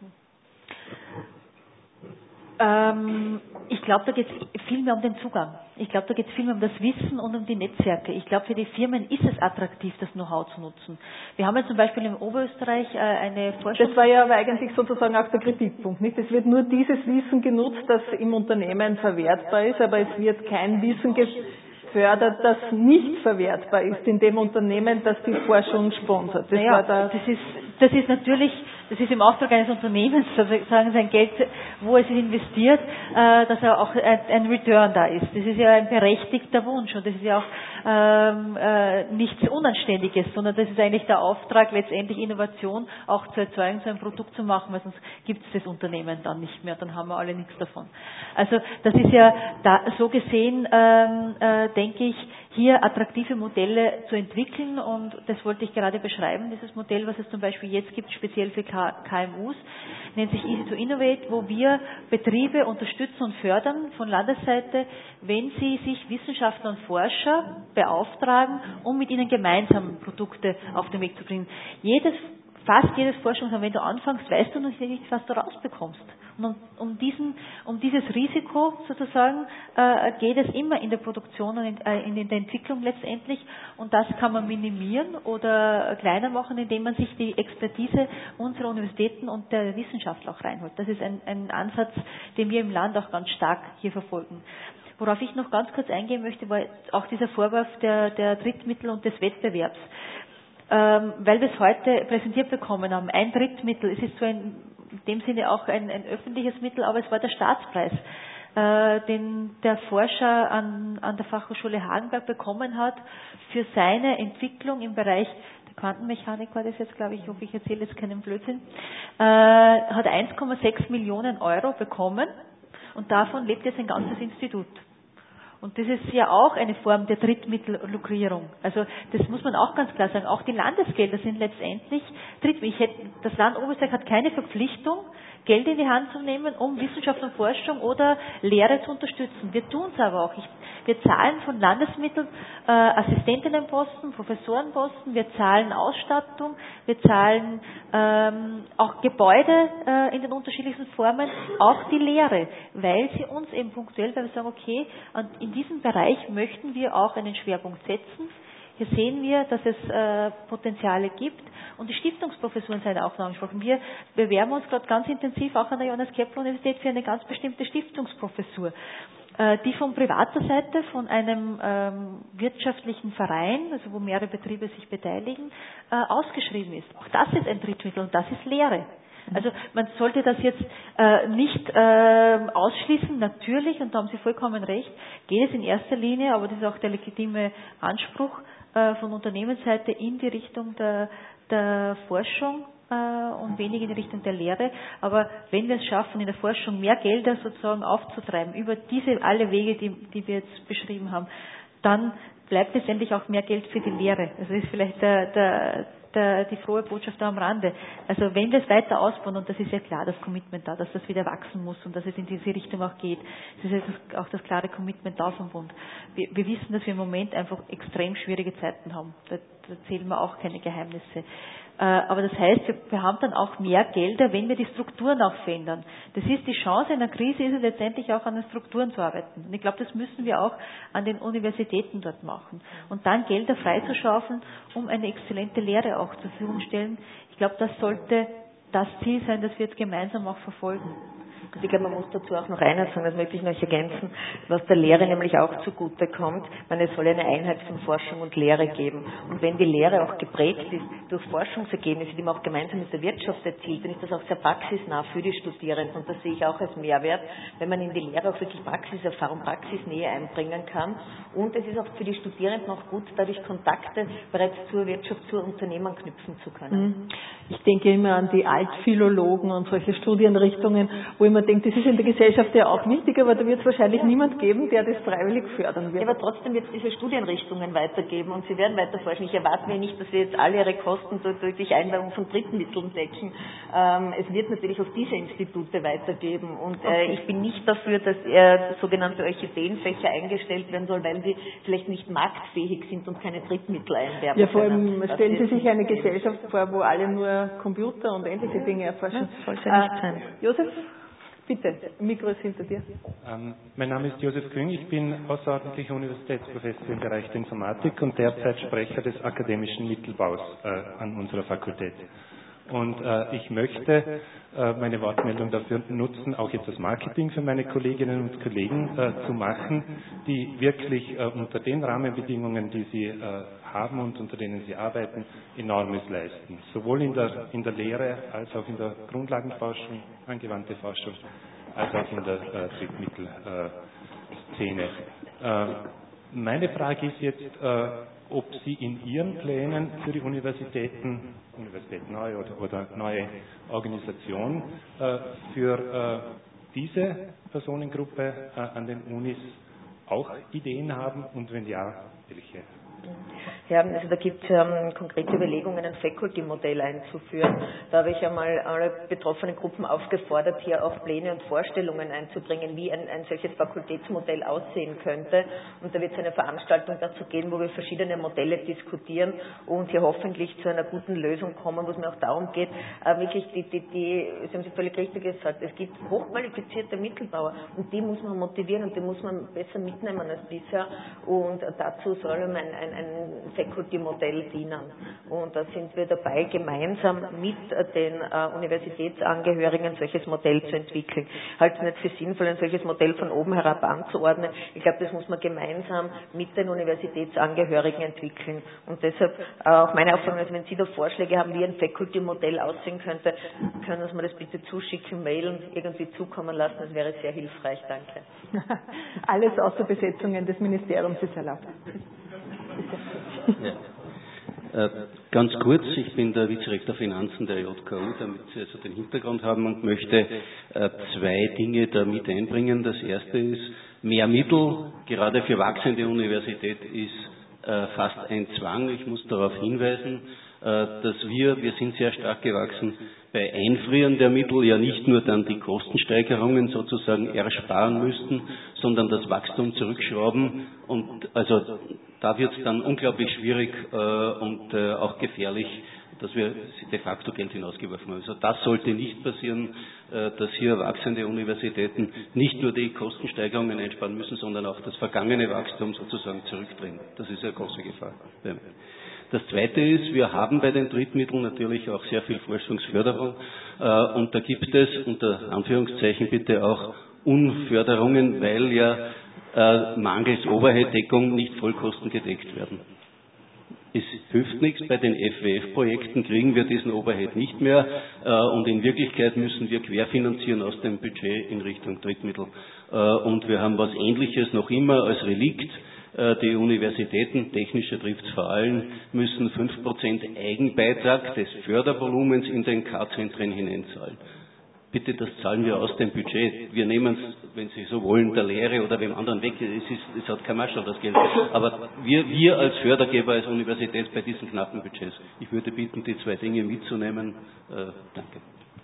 Ich glaube, da geht es viel mehr um den Zugang. Ich glaube, da geht es viel mehr um das Wissen und um die Netzwerke. Ich glaube, für die Firmen ist es attraktiv, das Know-how zu nutzen. Wir haben ja zum Beispiel in Oberösterreich eine Forschung... Das war ja aber eigentlich sozusagen auch der Kritikpunkt, nicht? Es wird nur dieses Wissen genutzt, das im Unternehmen verwertbar ist, aber es wird kein Wissen gefördert, das nicht verwertbar ist in dem Unternehmen, das die Forschung sponsert. Das ist natürlich, das ist im Auftrag eines Unternehmens, sozusagen sein Geld wo es ist investiert, dass auch ein Return da ist. Das ist ja ein berechtigter Wunsch und das ist ja auch nichts Unanständiges, sondern das ist eigentlich der Auftrag, letztendlich Innovation auch zu erzeugen, so ein Produkt zu machen, weil sonst gibt es das Unternehmen dann nicht mehr, dann haben wir alle nichts davon. Also das ist ja so gesehen, denke ich, hier attraktive Modelle zu entwickeln und das wollte ich gerade beschreiben, dieses Modell, was es zum Beispiel jetzt gibt, speziell für KMUs, nennt sich Easy to Innovate, wo wir Betriebe unterstützen und fördern von Landesseite, wenn sie sich Wissenschaftler und Forscher beauftragen, um mit ihnen gemeinsam Produkte auf den Weg zu bringen. Fast jedes Forschungsjahr, wenn du anfängst, weißt du noch nicht, was du rausbekommst. Und um dieses Risiko sozusagen geht es immer in der Produktion und in der Entwicklung letztendlich. Und das kann man minimieren oder kleiner machen, indem man sich die Expertise unserer Universitäten und der Wissenschaftler auch reinholt. Das ist ein Ansatz, den wir im Land auch ganz stark hier verfolgen. Worauf ich noch ganz kurz eingehen möchte, war auch dieser Vorwurf der Drittmittel und des Wettbewerbs. Weil wir es heute präsentiert bekommen haben, ein Drittmittel, es ist so in dem Sinne auch ein öffentliches Mittel, aber es war der Staatspreis, den der Forscher an der Fachhochschule Hagenberg bekommen hat für seine Entwicklung im Bereich der Quantenmechanik, war das jetzt, glaube ich, hoffe ich erzähle jetzt keinen Blödsinn, hat 1,6 Millionen Euro bekommen und davon lebt jetzt ein ganzes Institut. Und das ist ja auch eine Form der Drittmittellukrierung. Also das muss man auch ganz klar sagen. Auch die Landesgelder sind letztendlich Drittmittel. Das Land Oberösterreich hat keine Verpflichtung, Geld in die Hand zu nehmen, um Wissenschaft und Forschung oder Lehre zu unterstützen. Wir tun es aber auch. Wir zahlen von Landesmitteln Assistentinnenposten, Professorenposten, wir zahlen Ausstattung, wir zahlen auch Gebäude in den unterschiedlichsten Formen, auch die Lehre, weil sie uns eben punktuell, weil wir sagen, okay, und in diesem Bereich möchten wir auch einen Schwerpunkt setzen. Hier sehen wir, dass es Potenziale gibt und die Stiftungsprofessuren sind auch noch angesprochen. Wir bewerben uns gerade ganz intensiv auch an der Johannes Kepler Universität für eine ganz bestimmte Stiftungsprofessur, die von privater Seite, von einem wirtschaftlichen Verein, also wo mehrere Betriebe sich beteiligen, ausgeschrieben ist. Auch das ist ein Drittmittel und das ist Lehre. Also man sollte das jetzt nicht ausschließen, natürlich, und da haben Sie vollkommen recht, geht es in erster Linie, aber das ist auch der legitime Anspruch von Unternehmensseite in die Richtung der Forschung und weniger in die Richtung der Lehre. Aber wenn wir es schaffen, in der Forschung mehr Gelder sozusagen aufzutreiben, über alle Wege, die wir jetzt beschrieben haben, dann bleibt letztendlich auch mehr Geld für die Lehre. Also das ist vielleicht die frohe Botschaft da am Rande. Also wenn wir es weiter ausbauen, und das ist ja klar, das Commitment da, dass das wieder wachsen muss und dass es in diese Richtung auch geht, das ist ja auch das klare Commitment da vom Bund. Wir wissen, dass wir im Moment einfach extrem schwierige Zeiten haben. Da erzählen wir auch keine Geheimnisse. Aber das heißt, wir haben dann auch mehr Gelder, wenn wir die Strukturen auch verändern. Das ist die Chance einer Krise, ist es letztendlich auch an den Strukturen zu arbeiten. Und ich glaube, das müssen wir auch an den Universitäten dort machen. Und dann Gelder freizuschaufeln, um eine exzellente Lehre auch zur Verfügung zu stellen. Ich glaube, das sollte das Ziel sein, das wir jetzt gemeinsam auch verfolgen. Und ich glaube, man muss dazu auch noch eines sagen, das möchte ich noch ergänzen, was der Lehre nämlich auch zugute kommt. Es soll eine Einheit von Forschung und Lehre geben. Und wenn die Lehre auch geprägt ist durch Forschungsergebnisse, die man auch gemeinsam mit der Wirtschaft erzielt, dann ist das auch sehr praxisnah für die Studierenden. Und das sehe ich auch als Mehrwert, wenn man in die Lehre auch wirklich Praxiserfahrung, Praxisnähe einbringen kann. Und es ist auch für die Studierenden auch gut, dadurch Kontakte bereits zur Wirtschaft, zu Unternehmen knüpfen zu können. Ich denke immer an die Altphilologen und solche Studienrichtungen, wo immer denke, das ist in der Gesellschaft ja auch wichtig, aber da wird es wahrscheinlich niemand geben, der das freiwillig fördern wird. Ja, aber trotzdem wird es diese Studienrichtungen weitergeben und sie werden weiter forschen. Ich erwarte mir nicht, dass wir jetzt alle ihre Kosten durch Einwerbung von Drittmitteln decken. Es wird natürlich auch diese Institute weitergeben und ich bin nicht dafür, dass sogenannte Orchideenfächer eingestellt werden soll, weil sie vielleicht nicht marktfähig sind und keine Drittmittel einwerben. Ja, vor allem stellen Sie sich eine Gesellschaft vor, wo alle nur Computer und ähnliche Dinge erforschen. Das sollte nicht sein. Josef? Bitte, Mikro ist hinter dir. Mein Name ist Josef Küng, ich bin außerordentlicher Universitätsprofessor im Bereich der Informatik und derzeit Sprecher des akademischen Mittelbaus an unserer Fakultät. Und ich möchte meine Wortmeldung dafür nutzen, auch jetzt das Marketing für meine Kolleginnen und Kollegen zu machen, die wirklich unter den Rahmenbedingungen, die sie haben und unter denen sie arbeiten, enormes leisten. Sowohl in der Lehre als auch in der Grundlagenforschung, angewandte Forschung, als auch in der Drittmittelszene. Meine Frage ist jetzt, ob Sie in Ihren Plänen für die Universität neu oder neue Organisation für diese Personengruppe an den Unis auch Ideen haben und wenn ja, welche? Ja, also da gibt es konkrete Überlegungen, ein Faculty-Modell einzuführen. Da habe ich einmal alle betroffenen Gruppen aufgefordert, hier auch Pläne und Vorstellungen einzubringen, wie ein solches Fakultätsmodell aussehen könnte. Und da wird es eine Veranstaltung dazu geben, wo wir verschiedene Modelle diskutieren und hier hoffentlich zu einer guten Lösung kommen, wo es mir auch darum geht, wirklich Sie haben es völlig richtig gesagt, es gibt hochqualifizierte Mittelbauer und die muss man motivieren und die muss man besser mitnehmen als bisher und dazu soll ein Faculty-Modell dienen. Und da sind wir dabei, gemeinsam mit den Universitätsangehörigen ein solches Modell zu entwickeln. Ich halte es nicht für sinnvoll, ein solches Modell von oben herab anzuordnen. Ich glaube, das muss man gemeinsam mit den Universitätsangehörigen entwickeln. Und deshalb auch meine Auffassung, also wenn Sie da Vorschläge haben, wie ein Faculty-Modell aussehen könnte, können Sie mir das bitte zuschicken, mailen, irgendwie zukommen lassen. Das wäre sehr hilfreich. Danke. Alles außer Besetzungen des Ministeriums ist erlaubt. Ja. Ganz kurz, ich bin der Vizerektor Finanzen der JKU, damit Sie also den Hintergrund haben und möchte zwei Dinge da mit einbringen. Das erste ist, mehr Mittel, gerade für wachsende Universität, ist fast ein Zwang. Ich muss darauf hinweisen, dass wir sind sehr stark gewachsen, bei Einfrieren der Mittel ja nicht nur dann die Kostensteigerungen sozusagen ersparen müssten, sondern das Wachstum zurückschrauben und also da wird es dann unglaublich schwierig und auch gefährlich, dass wir de facto Geld hinausgeworfen haben. Also das sollte nicht passieren, dass hier wachsende Universitäten nicht nur die Kostensteigerungen einsparen müssen, sondern auch das vergangene Wachstum sozusagen zurückdrehen. Das ist eine große Gefahr. Das Zweite ist, wir haben bei den Drittmitteln natürlich auch sehr viel Forschungsförderung und da gibt es unter Anführungszeichen bitte auch Unförderungen, weil ja mangels Overhead-Deckung nicht Vollkosten gedeckt werden. Es hilft nichts, bei den FWF-Projekten kriegen wir diesen Overhead nicht mehr und in Wirklichkeit müssen wir querfinanzieren aus dem Budget in Richtung Drittmittel. Und wir haben was Ähnliches noch immer als Relikt. Die Universitäten, technischer trifft es vor allem, müssen 5% Eigenbeitrag des Fördervolumens in den K-Zentren hineinzahlen. Bitte, das zahlen wir aus dem Budget. Wir nehmen es, wenn Sie so wollen, der Lehre oder wem anderen weg. Es hat kein Marschall das Geld. Aber wir als Fördergeber, als Universität bei diesen knappen Budgets. Ich würde bitten, die zwei Dinge mitzunehmen. Danke.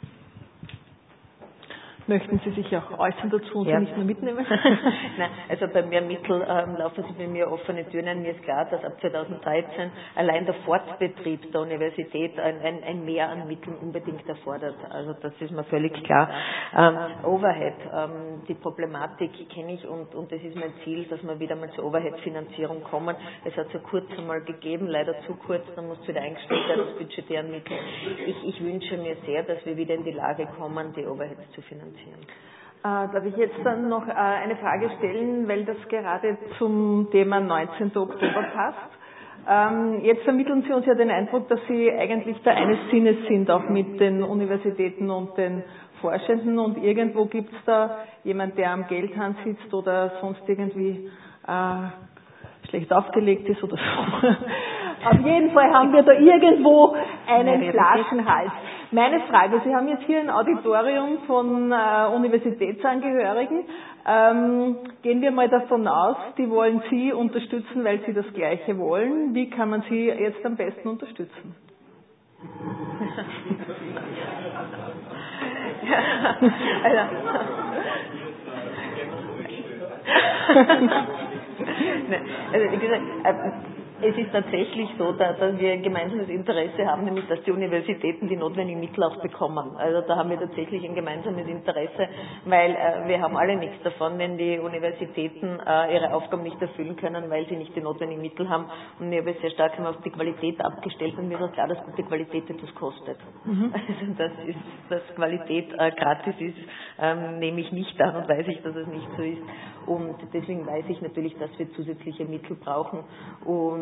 Möchten Sie sich auch äußern dazu und nicht nur mitnehmen? Nein, also bei mehr Mittel laufen Sie bei mir offene Türen. Mir ist klar, dass ab 2013 allein der Fortbetrieb der Universität ein Mehr an Mitteln unbedingt erfordert. Also das ist mir völlig klar. Overhead, die Problematik kenne ich und das ist mein Ziel, dass wir wieder mal zur Overhead-Finanzierung kommen. Es hat es ja kurz einmal gegeben, leider zu kurz, dann muss es wieder eingestellt werden, das budgetären Mittel. Ich wünsche mir sehr, dass wir wieder in die Lage kommen, die Overheads zu finanzieren. Darf ich jetzt dann noch eine Frage stellen, weil das gerade zum Thema 19. Oktober passt. Jetzt vermitteln Sie uns ja den Eindruck, dass Sie eigentlich da eines Sinnes sind, auch mit den Universitäten und den Forschenden und irgendwo gibt es da jemand, der am Geldhahn sitzt oder sonst irgendwie schlecht aufgelegt ist oder so. Auf jeden Fall haben wir da irgendwo einen Flaschenhals. Meine Frage, Sie haben jetzt hier ein Auditorium von Universitätsangehörigen. Gehen wir mal davon aus, die wollen Sie unterstützen, weil Sie das Gleiche wollen. Wie kann man Sie jetzt am besten unterstützen? Also, wie gesagt, es ist tatsächlich so, dass wir ein gemeinsames Interesse haben, nämlich dass die Universitäten die notwendigen Mittel auch bekommen. Also da haben wir tatsächlich ein gemeinsames Interesse, weil wir haben alle nichts davon, wenn die Universitäten ihre Aufgaben nicht erfüllen können, weil sie nicht die notwendigen Mittel haben. Und ich habe sehr stark auf die Qualität abgestellt und mir ist auch klar, dass gute Qualität etwas kostet. Also dass Qualität gratis ist, nehme ich nicht an und weiß ich, dass es nicht so ist. Und deswegen weiß ich natürlich, dass wir zusätzliche Mittel brauchen. Und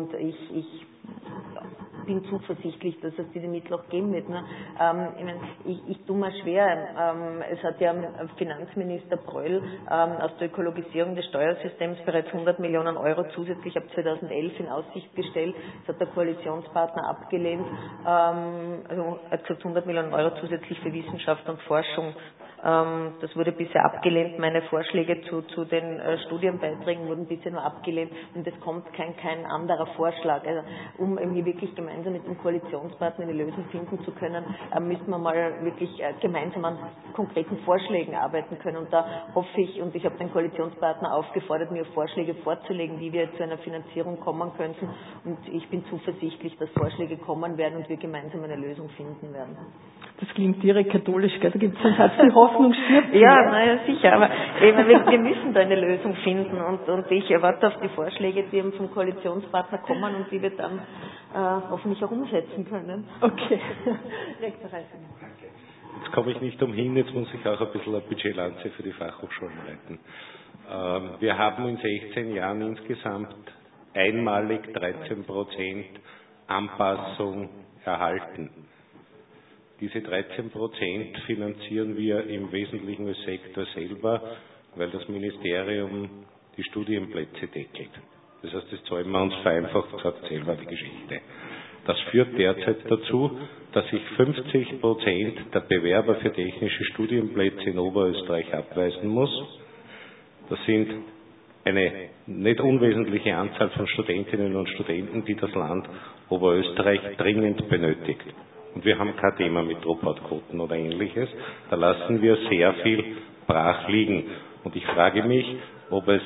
und ich bin zuversichtlich, dass es diese Mittel auch geben wird. Ne? Ich tue mir schwer. Es hat ja Finanzminister Pröll aus der Ökologisierung des Steuersystems bereits 100 Millionen Euro zusätzlich ab 2011 in Aussicht gestellt. Das hat der Koalitionspartner abgelehnt. Also 100 Millionen Euro zusätzlich für Wissenschaft und Forschung. Das wurde bisher abgelehnt. Meine Vorschläge zu den Studienbeiträgen wurden bisher nur abgelehnt und es kommt kein anderer Vorschlag. Also, um irgendwie wirklich gemeinsam mit dem Koalitionspartner eine Lösung finden zu können, müssen wir mal wirklich gemeinsam an konkreten Vorschlägen arbeiten können. Und da hoffe ich, und ich habe den Koalitionspartner aufgefordert, mir Vorschläge vorzulegen, wie wir zu einer Finanzierung kommen könnten. Und ich bin zuversichtlich, dass Vorschläge kommen werden und wir gemeinsam eine Lösung finden werden. Das klingt direkt katholisch, gell? Da gibt es einen Satz, die Hoffnung stirbt. Ja, naja, sicher, aber wir müssen da eine Lösung finden und ich erwarte auf die Vorschläge, die eben vom Koalitionspartner kommen und die wir dann hoffentlich auch umsetzen können. Okay. Rektor Reisinger. Jetzt komme ich nicht umhin, jetzt muss ich auch ein bisschen eine Budgetlanze für die Fachhochschulen halten. Wir haben in 16 Jahren insgesamt einmalig 13% Anpassung erhalten. Diese 13% finanzieren wir im Wesentlichen als Sektor selber, weil das Ministerium die Studienplätze deckelt. Das heißt, das zahlen wir uns vereinfacht gesagt selber die Geschichte. Das führt derzeit dazu, dass sich 50% der Bewerber für technische Studienplätze in Oberösterreich abweisen muss. Das sind eine nicht unwesentliche Anzahl von Studentinnen und Studenten, die das Land Oberösterreich dringend benötigt. Und wir haben kein Thema mit Dropout-Quoten oder Ähnliches. Da lassen wir sehr viel brach liegen. Und ich frage mich, ob es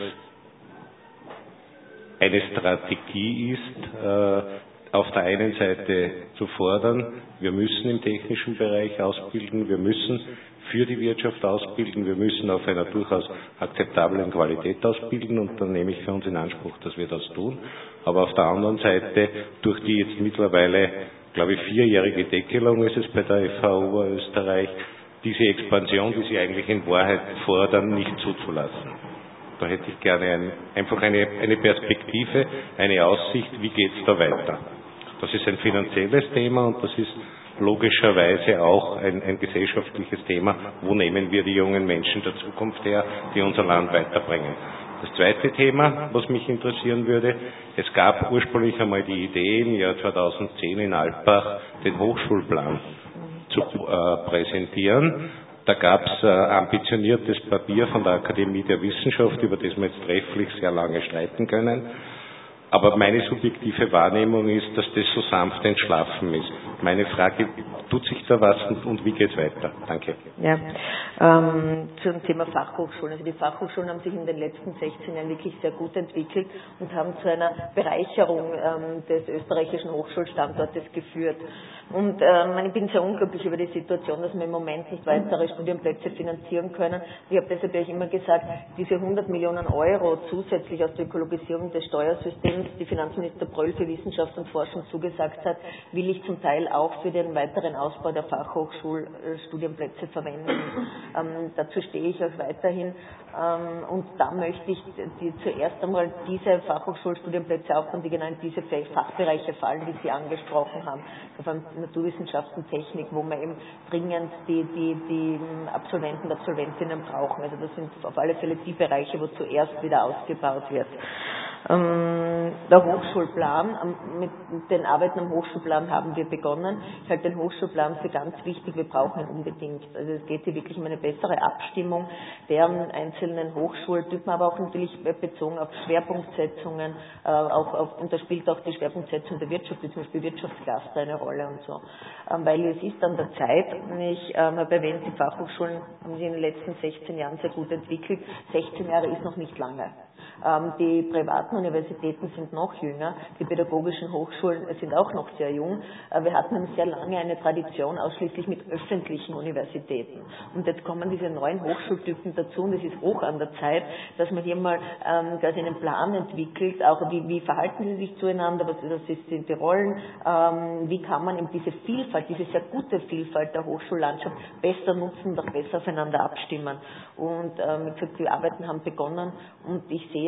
eine Strategie ist, auf der einen Seite zu fordern, wir müssen im technischen Bereich ausbilden, wir müssen für die Wirtschaft ausbilden, wir müssen auf einer durchaus akzeptablen Qualität ausbilden und dann nehme ich für uns in Anspruch, dass wir das tun. Aber auf der anderen Seite, durch die jetzt mittlerweile, glaube ich, 4-jährige Deckelung ist es bei der FH Oberösterreich, diese Expansion, die sie eigentlich in Wahrheit fordern, nicht zuzulassen. Da hätte ich gerne einfach eine Perspektive, eine Aussicht, wie geht es da weiter. Das ist ein finanzielles Thema und das ist logischerweise auch ein gesellschaftliches Thema. Wo nehmen wir die jungen Menschen der Zukunft her, die unser Land weiterbringen? Das zweite Thema, was mich interessieren würde, es gab ursprünglich einmal die Idee, im Jahr 2010 in Alpbach den Hochschulplan zu präsentieren. Da gab es ambitioniertes Papier von der Akademie der Wissenschaft, über das wir jetzt trefflich sehr lange streiten können. Aber meine subjektive Wahrnehmung ist, dass das so sanft entschlafen ist. Meine Frage, tut sich da was und wie geht es weiter? Danke. Ja, zum Thema Fachhochschulen. Also die Fachhochschulen haben sich in den letzten 16 Jahren wirklich sehr gut entwickelt und haben zu einer Bereicherung des österreichischen Hochschulstandortes geführt. Und ich bin sehr unglücklich über die Situation, dass wir im Moment nicht weitere Studienplätze finanzieren können. Ich habe deshalb immer gesagt, diese 100 Millionen Euro zusätzlich aus der Ökologisierung des Steuersystems, die Finanzminister Pröll für Wissenschaft und Forschung zugesagt hat, will ich zum Teil auch für den weiteren Ausbau der Fachhochschulstudienplätze verwenden. Dazu stehe ich auch weiterhin. Und da möchte ich zuerst einmal diese Fachhochschulstudienplätze aufbauen, die genau in diese Fachbereiche fallen, die Sie angesprochen haben. Auf Naturwissenschaften, Technik, wo wir eben dringend die Absolventen und Absolventinnen brauchen. Also das sind auf alle Fälle die Bereiche, wo zuerst wieder ausgebaut wird. Der Hochschulplan, mit den Arbeiten am Hochschulplan haben wir begonnen. Ich halte den Hochschulplan für ganz wichtig, wir brauchen ihn unbedingt. Also es geht hier wirklich um eine bessere Abstimmung der einzelnen Hochschultypen, aber auch natürlich bezogen auf Schwerpunktsetzungen, und da spielt auch die Schwerpunktsetzung der Wirtschaft, wie zum Beispiel Wirtschaftscluster eine Rolle und so. Weil es ist an der Zeit, ich habe erwähnt, die Fachhochschulen haben sich in den letzten 16 Jahren sehr gut entwickelt. 16 Jahre ist noch nicht lange. Die privaten Universitäten sind noch jünger, die pädagogischen Hochschulen sind auch noch sehr jung. Wir hatten sehr lange eine Tradition ausschließlich mit öffentlichen Universitäten. Und jetzt kommen diese neuen Hochschultypen dazu und es ist hoch an der Zeit, dass man hier mal quasi einen Plan entwickelt, auch wie verhalten sie sich zueinander, was sind die Rollen, wie kann man eben diese Vielfalt, diese sehr gute Vielfalt der Hochschullandschaft besser nutzen und auch besser aufeinander abstimmen. Und wie gesagt, die Arbeiten haben begonnen und ich sehe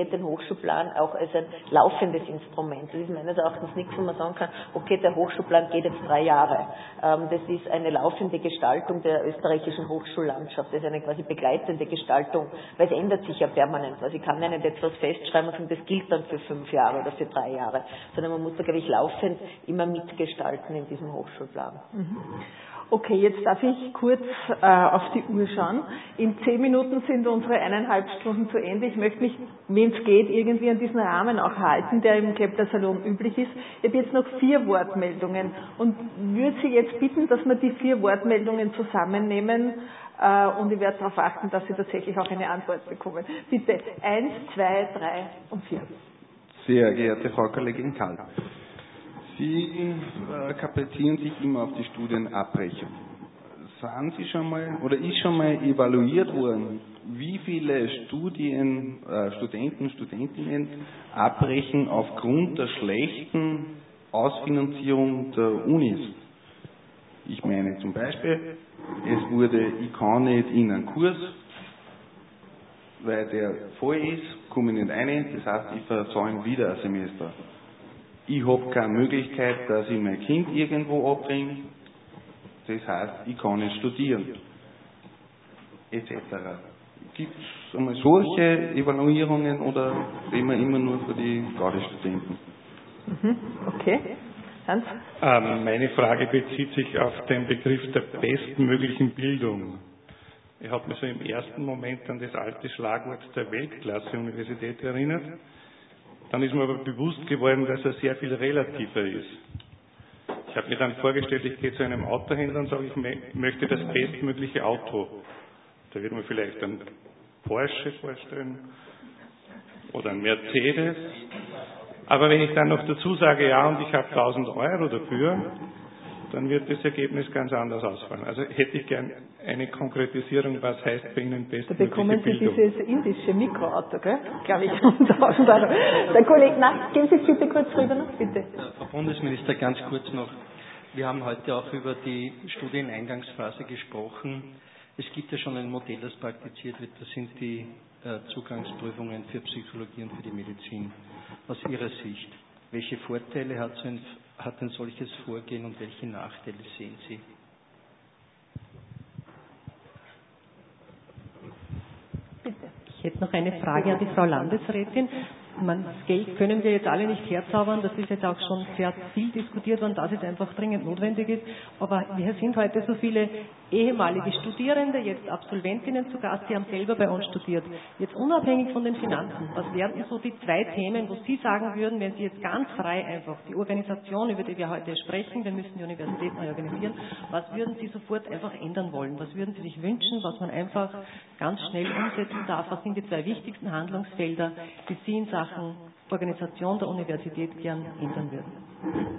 sehe den Hochschulplan auch als ein laufendes Instrument. Das ist meines Erachtens nichts, wo man sagen kann, okay, der Hochschulplan geht jetzt 3 Jahre. Das ist eine laufende Gestaltung der österreichischen Hochschullandschaft. Das ist eine quasi begleitende Gestaltung, weil es ändert sich ja permanent. Also ich kann ja nicht etwas festschreiben und das gilt dann für 5 Jahre oder für 3 Jahre, sondern man muss da, glaube ich, laufend immer mitgestalten in diesem Hochschulplan. Okay, jetzt darf ich kurz auf die Uhr schauen. In 10 Minuten sind unsere 1,5 Stunden zu Ende. Ich möchte mich, wenn es geht, irgendwie an diesen Rahmen auch halten, der im Kepler-Salon üblich ist. Ich habe jetzt noch 4 Wortmeldungen und würde Sie jetzt bitten, dass wir die 4 Wortmeldungen zusammennehmen und ich werde darauf achten, dass Sie tatsächlich auch eine Antwort bekommen. Bitte 1, 2, 3 und 4. Sehr geehrte Frau Kollegin Kall, Sie kaprizieren sich immer auf die Studienabbrecher. Sind Sie schon mal oder ist schon mal evaluiert worden, wie viele Studenten und Studentinnen abbrechen aufgrund der schlechten Ausfinanzierung der Unis? Ich meine zum Beispiel, es wurde, ich kann nicht in einen Kurs, weil der voll ist, komme ich nicht rein, das heißt, ich versäume wieder ein Semester. Ich habe keine Möglichkeit, dass ich mein Kind irgendwo abbringe. Das heißt, ich kann nicht studieren. Etc. Gibt es einmal solche Evaluierungen oder reden wir immer nur für die Gaudi-Studenten? Okay. Hans? Meine Frage bezieht sich auf den Begriff der bestmöglichen Bildung. Ich habe mich so im ersten Moment an das alte Schlagwort der Weltklasse-Universität erinnert. Dann ist mir aber bewusst geworden, dass er sehr viel relativer ist. Ich habe mir dann vorgestellt, ich gehe zu einem Autohändler und sage, ich möchte das bestmögliche Auto. Da wird mir vielleicht ein Porsche vorstellen oder ein Mercedes. Aber wenn ich dann noch dazu sage, ja, und ich habe 1.000 Euro dafür, dann wird das Ergebnis ganz anders ausfallen. Also hätte ich gern eine Konkretisierung, was heißt bei Ihnen bestmögliche Bildung. Da bekommen Sie dieses indische Mikroauto, gell? Glaube ich, 1.000 Euro. Der Kollege, gehen Sie bitte kurz rüber noch, bitte. Frau Bundesminister, ganz kurz noch. Wir haben heute auch über die Studieneingangsphase gesprochen. Es gibt ja schon ein Modell, das praktiziert wird. Das sind die Zugangsprüfungen für Psychologie und für die Medizin. Aus Ihrer Sicht, welche Vorteile hat ein solches Vorgehen und welche Nachteile sehen Sie? Ich hätte noch eine Frage an die Frau Landesrätin. Das Geld können wir jetzt alle nicht herzaubern, das ist jetzt auch schon sehr viel diskutiert worden, dass es einfach dringend notwendig ist. Aber wir sind heute so viele ehemalige Studierende, jetzt Absolventinnen zu Gast, die haben selber bei uns studiert. Jetzt unabhängig von den Finanzen, was wären so die 2 Themen, wo Sie sagen würden, wenn Sie jetzt ganz frei einfach die Organisation, über die wir heute sprechen, wir müssen die Universität neu organisieren, was würden Sie sofort einfach ändern wollen? Was würden Sie sich wünschen, was man einfach ganz schnell umsetzen darf? Was sind die 2 wichtigsten Handlungsfelder, die Sie in Sachen Organisation der Universität gern ändern würden?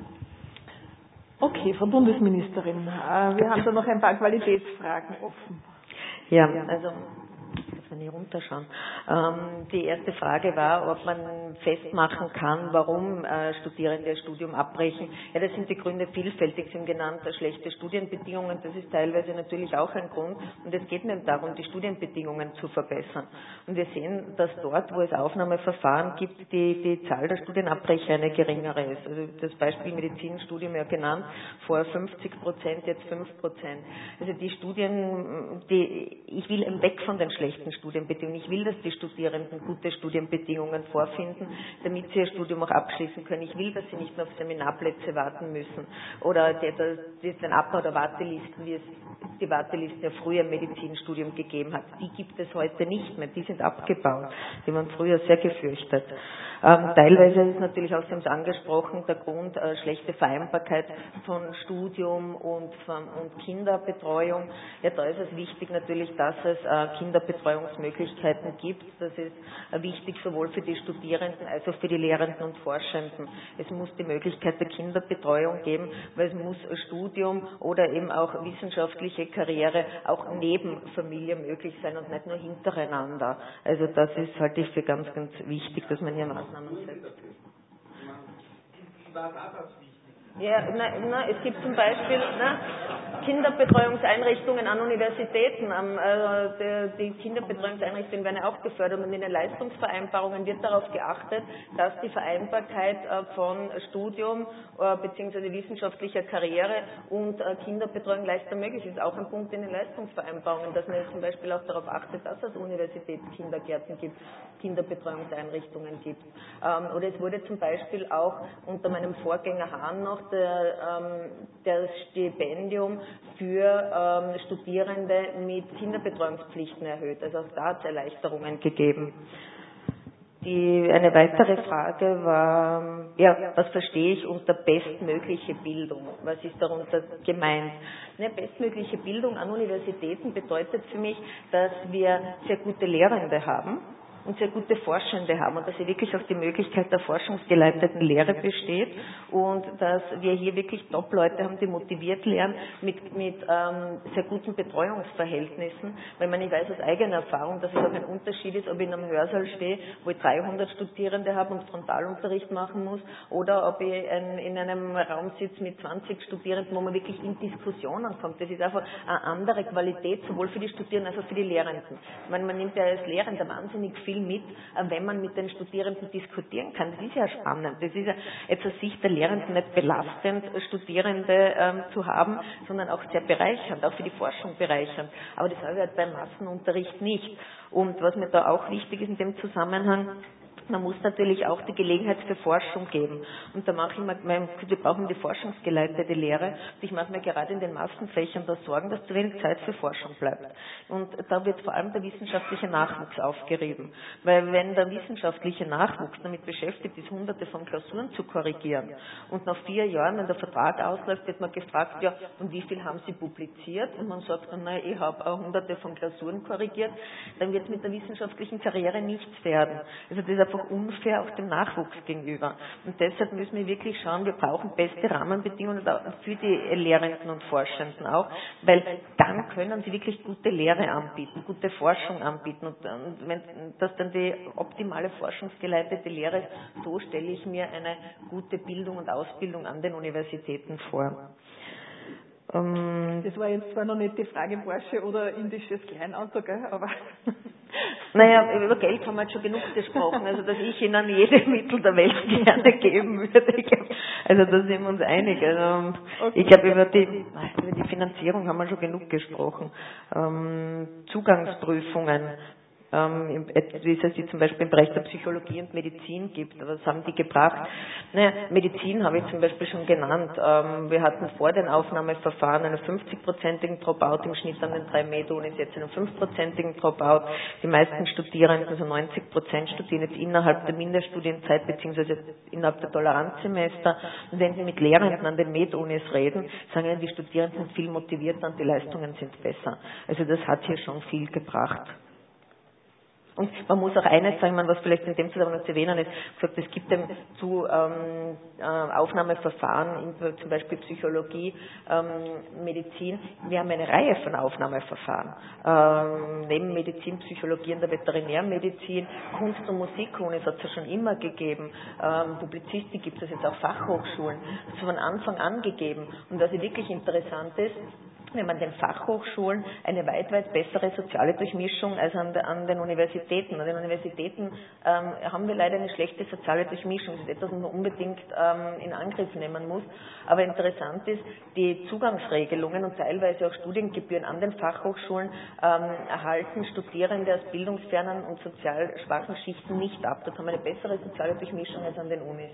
Okay, Frau Bundesministerin, wir haben da noch ein paar Qualitätsfragen offen. Ja, also wenn ich runterschauen. Die erste Frage war, ob man festmachen kann, warum Studierende das Studium abbrechen. Ja, das sind die Gründe vielfältig. Sie haben genannt, schlechte Studienbedingungen. Das ist teilweise natürlich auch ein Grund. Und es geht nicht darum, die Studienbedingungen zu verbessern. Und wir sehen, dass dort, wo es Aufnahmeverfahren gibt, die Zahl der Studienabbrecher eine geringere ist. Also das Beispiel Medizinstudium ja genannt, vor 50%, jetzt 5%. Also die Studien, ich will weg von den schlechten Studienbedingungen. Ich will, dass die Studierenden gute Studienbedingungen vorfinden, damit sie ihr Studium auch abschließen können. Ich will, dass sie nicht mehr auf Seminarplätze warten müssen oder den Abbau der Wartelisten, wie es die Wartelisten ja früher im Medizinstudium gegeben hat. Die gibt es heute nicht mehr. Die sind abgebaut. Die waren früher sehr gefürchtet. Teilweise ist natürlich auch, Sie haben es angesprochen, der Grund schlechte Vereinbarkeit von Studium und Kinderbetreuung. Ja, da ist es wichtig natürlich, dass es Kinderbetreuungsmöglichkeiten gibt. Das ist wichtig sowohl für die Studierenden als auch für die Lehrenden und Forschenden. Es muss die Möglichkeit der Kinderbetreuung geben, weil es muss Studium oder eben auch wissenschaftliche Karriere auch neben Familie möglich sein und nicht nur hintereinander. Also das ist, halte ich für ganz, ganz wichtig, dass man hier Maßnahmen setzt. Ja, es gibt zum Beispiel Kinderbetreuungseinrichtungen an Universitäten. Die Kinderbetreuungseinrichtungen werden ja auch gefördert und in den Leistungsvereinbarungen wird darauf geachtet, dass die Vereinbarkeit von Studium bzw. wissenschaftlicher Karriere und Kinderbetreuung leichter möglich ist. Auch ein Punkt in den Leistungsvereinbarungen, dass man jetzt zum Beispiel auch darauf achtet, dass es Universitätskindergärten gibt, Kinderbetreuungseinrichtungen gibt. Oder es wurde zum Beispiel auch unter meinem Vorgänger Hahn noch das Stipendium für Studierende mit Kinderbetreuungspflichten erhöht. Also auch da hat es Erleichterungen gegeben. Eine weitere Frage war, was verstehe ich unter bestmögliche Bildung? Was ist darunter gemeint? Bestmögliche Bildung an Universitäten bedeutet für mich, dass wir sehr gute Lehrende haben und sehr gute Forschende haben und dass hier wirklich auch die Möglichkeit der forschungsgeleiteten Lehre besteht und dass wir hier wirklich Top-Leute haben, die motiviert lernen mit sehr guten Betreuungsverhältnissen, weil ich weiß aus eigener Erfahrung, dass es auch ein Unterschied ist, ob ich in einem Hörsaal stehe, wo ich 300 Studierende habe und Frontalunterricht machen muss oder ob ich in einem Raum sitze mit 20 Studierenden, wo man wirklich in Diskussionen kommt. Das ist einfach eine andere Qualität, sowohl für die Studierenden als auch für die Lehrenden. Man nimmt ja als Lehrender wahnsinnig viel mit, wenn man mit den Studierenden diskutieren kann. Das ist ja spannend. Das ist ja jetzt aus Sicht der Lehrenden nicht belastend, Studierende zu haben, sondern auch sehr bereichernd, auch für die Forschung bereichernd. Aber das habe ich halt beim Massenunterricht nicht. Und was mir da auch wichtig ist in dem Zusammenhang, man muss natürlich auch die Gelegenheit für Forschung geben. Und da mache ich mir, wir brauchen die forschungsgeleitete Lehre. Und ich mache mir gerade in den Massenfächern da Sorgen, dass zu wenig Zeit für Forschung bleibt. Und da wird vor allem der wissenschaftliche Nachwuchs aufgerieben. Weil wenn der wissenschaftliche Nachwuchs damit beschäftigt ist, hunderte von Klausuren zu korrigieren und nach 4 Jahren, wenn der Vertrag ausläuft, wird man gefragt, und wie viel haben Sie publiziert? Und man sagt dann, ich habe hunderte von Klausuren korrigiert, dann wird mit der wissenschaftlichen Karriere nichts werden. Also das ist einfach unfair auch dem Nachwuchs gegenüber. Und deshalb müssen wir wirklich schauen, wir brauchen beste Rahmenbedingungen für die Lehrenden und Forschenden auch, weil dann können sie wirklich gute Lehre anbieten, gute Forschung anbieten. Und wenn das dann die optimale forschungsgeleitete Lehre ist, so stelle ich mir eine gute Bildung und Ausbildung an den Universitäten vor. Das war jetzt zwar noch nicht die Frage Porsche oder indisches Kleinauto, gell? Aber über Geld haben wir jetzt schon genug gesprochen, also dass ich Ihnen jede Mittel der Welt gerne geben würde. Also da sind wir uns einig. Also, okay. Ich glaube, über die Finanzierung haben wir schon genug gesprochen. Zugangsprüfungen. Wie es sie zum Beispiel im Bereich der Psychologie und Medizin gibt. Was haben die gebracht? Medizin habe ich zum Beispiel schon genannt. Wir hatten vor den Aufnahmeverfahren einen 50-prozentigen Dropout im Schnitt an den 3 Med-Unis, jetzt einen 5-prozentigen Dropout. Die meisten Studierenden, also 90% studieren jetzt innerhalb der Mindeststudienzeit bzw. innerhalb der Toleranzsemester. Und wenn Sie mit Lehrenden an den Med-Unis reden, sagen Ihnen, die Studierenden sind viel motivierter und die Leistungen sind besser. Also das hat hier schon viel gebracht. Und man muss auch eines sagen, was vielleicht in dem Zusammenhang zu erwähnen ist, gesagt, es gibt zu Aufnahmeverfahren, zum Beispiel Psychologie, Medizin, wir haben eine Reihe von Aufnahmeverfahren. Neben Medizin, Psychologie und der Veterinärmedizin, Kunst und Musikunis hat es ja schon immer gegeben, Publizistik gibt es jetzt auch Fachhochschulen, das ist von Anfang an gegeben. Und was wirklich interessant ist, wenn man den Fachhochschulen eine weit bessere soziale Durchmischung als an den Universitäten. An den Universitäten haben wir leider eine schlechte soziale Durchmischung. Das ist etwas, was man unbedingt in Angriff nehmen muss. Aber interessant ist, die Zugangsregelungen und teilweise auch Studiengebühren an den Fachhochschulen erhalten Studierende aus bildungsfernen und sozial schwachen Schichten nicht ab. Dort haben wir eine bessere soziale Durchmischung als an den Unis.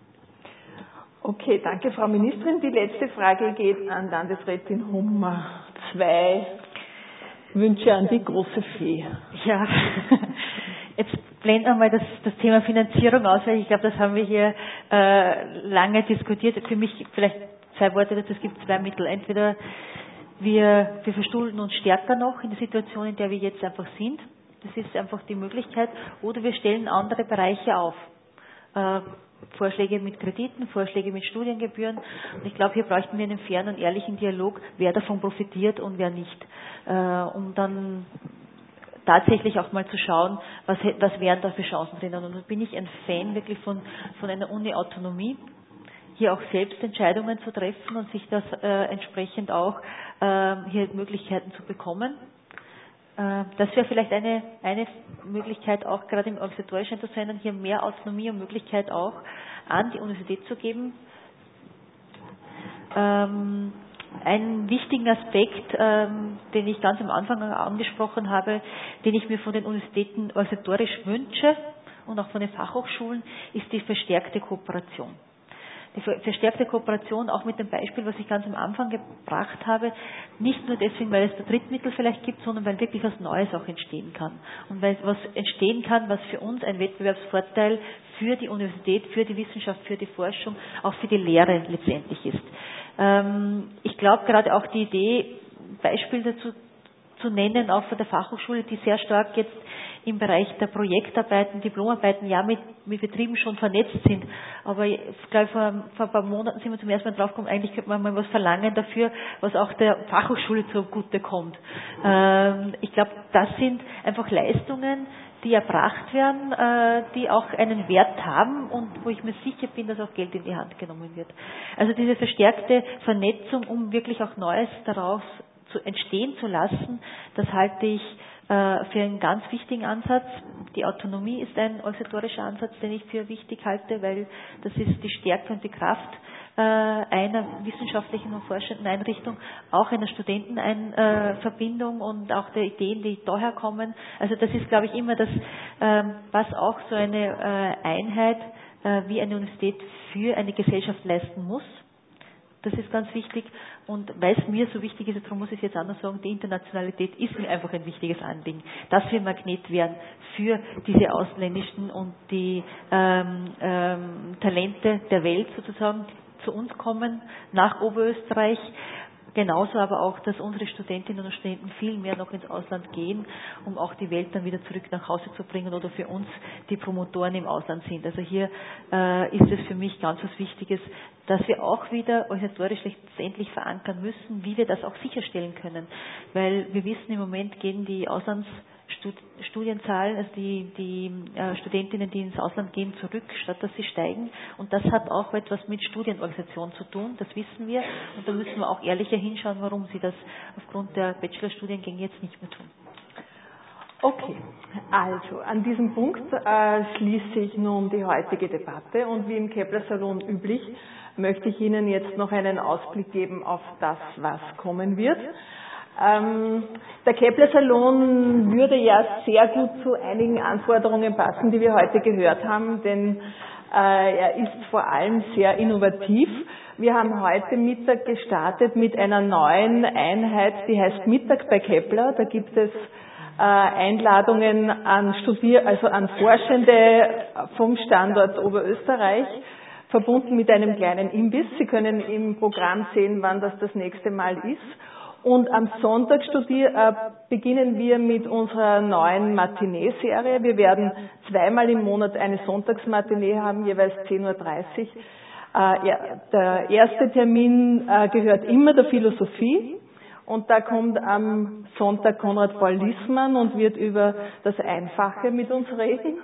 Okay, danke Frau Ministerin. Die letzte Frage geht an Landesrätin Hummer. 2 Wünsche an die große Fee. Ja, jetzt blenden wir mal das Thema Finanzierung aus, weil ich glaube, das haben wir hier lange diskutiert. Für mich vielleicht 2 Worte dazu. Es gibt 2 Mittel. Entweder wir verstulden uns stärker noch in der Situation, in der wir jetzt einfach sind. Das ist einfach die Möglichkeit. Oder wir stellen andere Bereiche auf. Vorschläge mit Krediten, Vorschläge mit Studiengebühren. Und ich glaube, hier bräuchten wir einen fairen und ehrlichen Dialog, wer davon profitiert und wer nicht. Um dann tatsächlich auch mal zu schauen, was wären da für Chancen drinnen. Und da bin ich ein Fan wirklich von einer Uni-Autonomie. hier auch selbst Entscheidungen zu treffen und sich das entsprechend auch hier Möglichkeiten zu bekommen. Das wäre vielleicht eine Möglichkeit, auch gerade im organisatorischen Interesse, hier mehr Autonomie und Möglichkeit auch an die Universität zu geben. Einen wichtigen Aspekt, den ich ganz am Anfang angesprochen habe, den ich mir von den Universitäten organisatorisch wünsche und auch von den Fachhochschulen, ist die verstärkte Kooperation. Die verstärkte Kooperation auch mit dem Beispiel, was ich ganz am Anfang gebracht habe, nicht nur deswegen, weil es da Drittmittel vielleicht gibt, sondern weil wirklich was Neues auch entstehen kann. Und weil was entstehen kann, was für uns ein Wettbewerbsvorteil für die Universität, für die Wissenschaft, für die Forschung, auch für die Lehre letztendlich ist. Ich glaube gerade auch die Idee, Beispiel dazu zu nennen, auch von der Fachhochschule, die sehr stark jetzt im Bereich der Projektarbeiten, Diplomarbeiten ja mit Betrieben schon vernetzt sind. Aber ich glaube, vor ein paar Monaten sind wir zum ersten Mal draufgekommen, eigentlich könnte man mal was verlangen dafür, was auch der Fachhochschule zugute kommt. Ich glaube, das sind einfach Leistungen, die erbracht werden, die auch einen Wert haben und wo ich mir sicher bin, dass auch Geld in die Hand genommen wird. Also diese verstärkte Vernetzung, um wirklich auch Neues daraus entstehen zu lassen, das halte ich für einen ganz wichtigen Ansatz. Die Autonomie ist ein organisatorischer Ansatz, den ich für wichtig halte, weil das ist die Stärke und die Kraft einer wissenschaftlichen und forschenden Einrichtung, auch einer Studentenverbindung und auch der Ideen, die daher kommen. Also das ist, glaube ich, immer das, was auch so eine Einheit wie eine Universität für eine Gesellschaft leisten muss. Das ist ganz wichtig und weil es mir so wichtig ist, darum muss ich es jetzt anders sagen, die Internationalität ist mir einfach ein wichtiges Anliegen, dass wir Magnet werden für diese ausländischen und die Talente der Welt sozusagen, die zu uns kommen, nach Oberösterreich. Genauso aber auch, dass unsere Studentinnen und Studenten viel mehr noch ins Ausland gehen, um auch die Welt dann wieder zurück nach Hause zu bringen oder für uns die Promotoren im Ausland sind. Also hier ist es für mich ganz was Wichtiges, dass wir auch wieder organisatorisch letztendlich verankern müssen, wie wir das auch sicherstellen können. Weil wir wissen, im Moment gehen die Studienzahlen, also die Studentinnen, die ins Ausland gehen, zurück, statt dass sie steigen. Und das hat auch etwas mit Studienorganisation zu tun, das wissen wir. Und da müssen wir auch ehrlicher hinschauen, warum sie das aufgrund der Bachelorstudiengänge jetzt nicht mehr tun. Okay, also an diesem Punkt schließe ich nun die heutige Debatte und wie im Kepler-Salon üblich möchte ich Ihnen jetzt noch einen Ausblick geben auf das, was kommen wird. Der Kepler-Salon würde ja sehr gut zu einigen Anforderungen passen, die wir heute gehört haben, denn er ist vor allem sehr innovativ. Wir haben heute Mittag gestartet mit einer neuen Einheit, die heißt Mittag bei Kepler. Da gibt es Einladungen an an Forschende vom Standort Oberösterreich, verbunden mit einem kleinen Imbiss. Sie können im Programm sehen, wann das nächste Mal ist. Und am Sonntag beginnen wir mit unserer neuen Matinee-Serie. Wir werden zweimal im Monat eine Sonntagsmatinee haben, jeweils 10:30 Uhr. Der erste Termin gehört immer der Philosophie. Und da kommt am Sonntag Konrad Paul Liessmann und wird über das Einfache mit uns reden.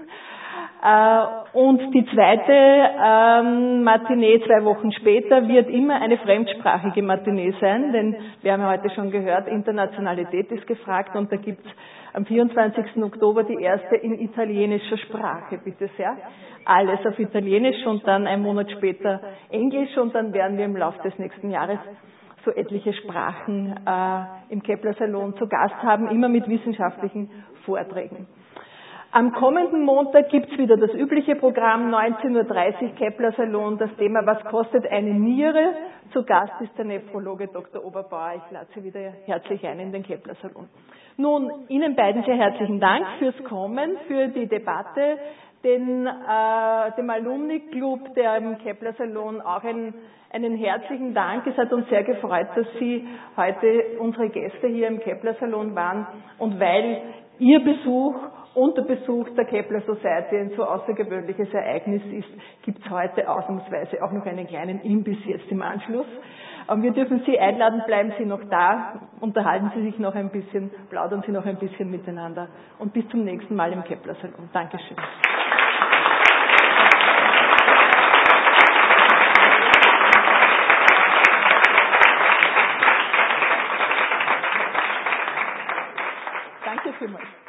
Und die zweite Matinee 2 Wochen später wird immer eine fremdsprachige Matinee sein, denn wir haben ja heute schon gehört, Internationalität ist gefragt und da gibt es am 24. Oktober die erste in italienischer Sprache, bitte sehr. Alles auf Italienisch und dann einen Monat später Englisch und dann werden wir im Laufe des nächsten Jahres so etliche Sprachen im Kepler-Salon zu Gast haben, immer mit wissenschaftlichen Vorträgen. Am kommenden Montag gibt's wieder das übliche Programm, 19:30 Uhr Kepler-Salon, das Thema Was kostet eine Niere? Zu Gast ist der Nephrologe Dr. Oberbauer. Ich lade Sie wieder herzlich ein in den Kepler-Salon. Nun, Ihnen beiden sehr herzlichen Dank fürs Kommen, für die Debatte, dem Alumni-Club, der im Kepler-Salon auch einen herzlichen Dank. Es hat uns sehr gefreut, dass Sie heute unsere Gäste hier im Kepler-Salon waren und weil Ihr Besuch und der Besuch der Kepler Society ein so außergewöhnliches Ereignis ist, gibt es heute ausnahmsweise auch noch einen kleinen Imbiss jetzt im Anschluss. Aber wir dürfen Sie einladen, bleiben Sie noch da, unterhalten Sie sich noch ein bisschen, plaudern Sie noch ein bisschen miteinander und bis zum nächsten Mal im Kepler-Salon. Dankeschön. vielmals.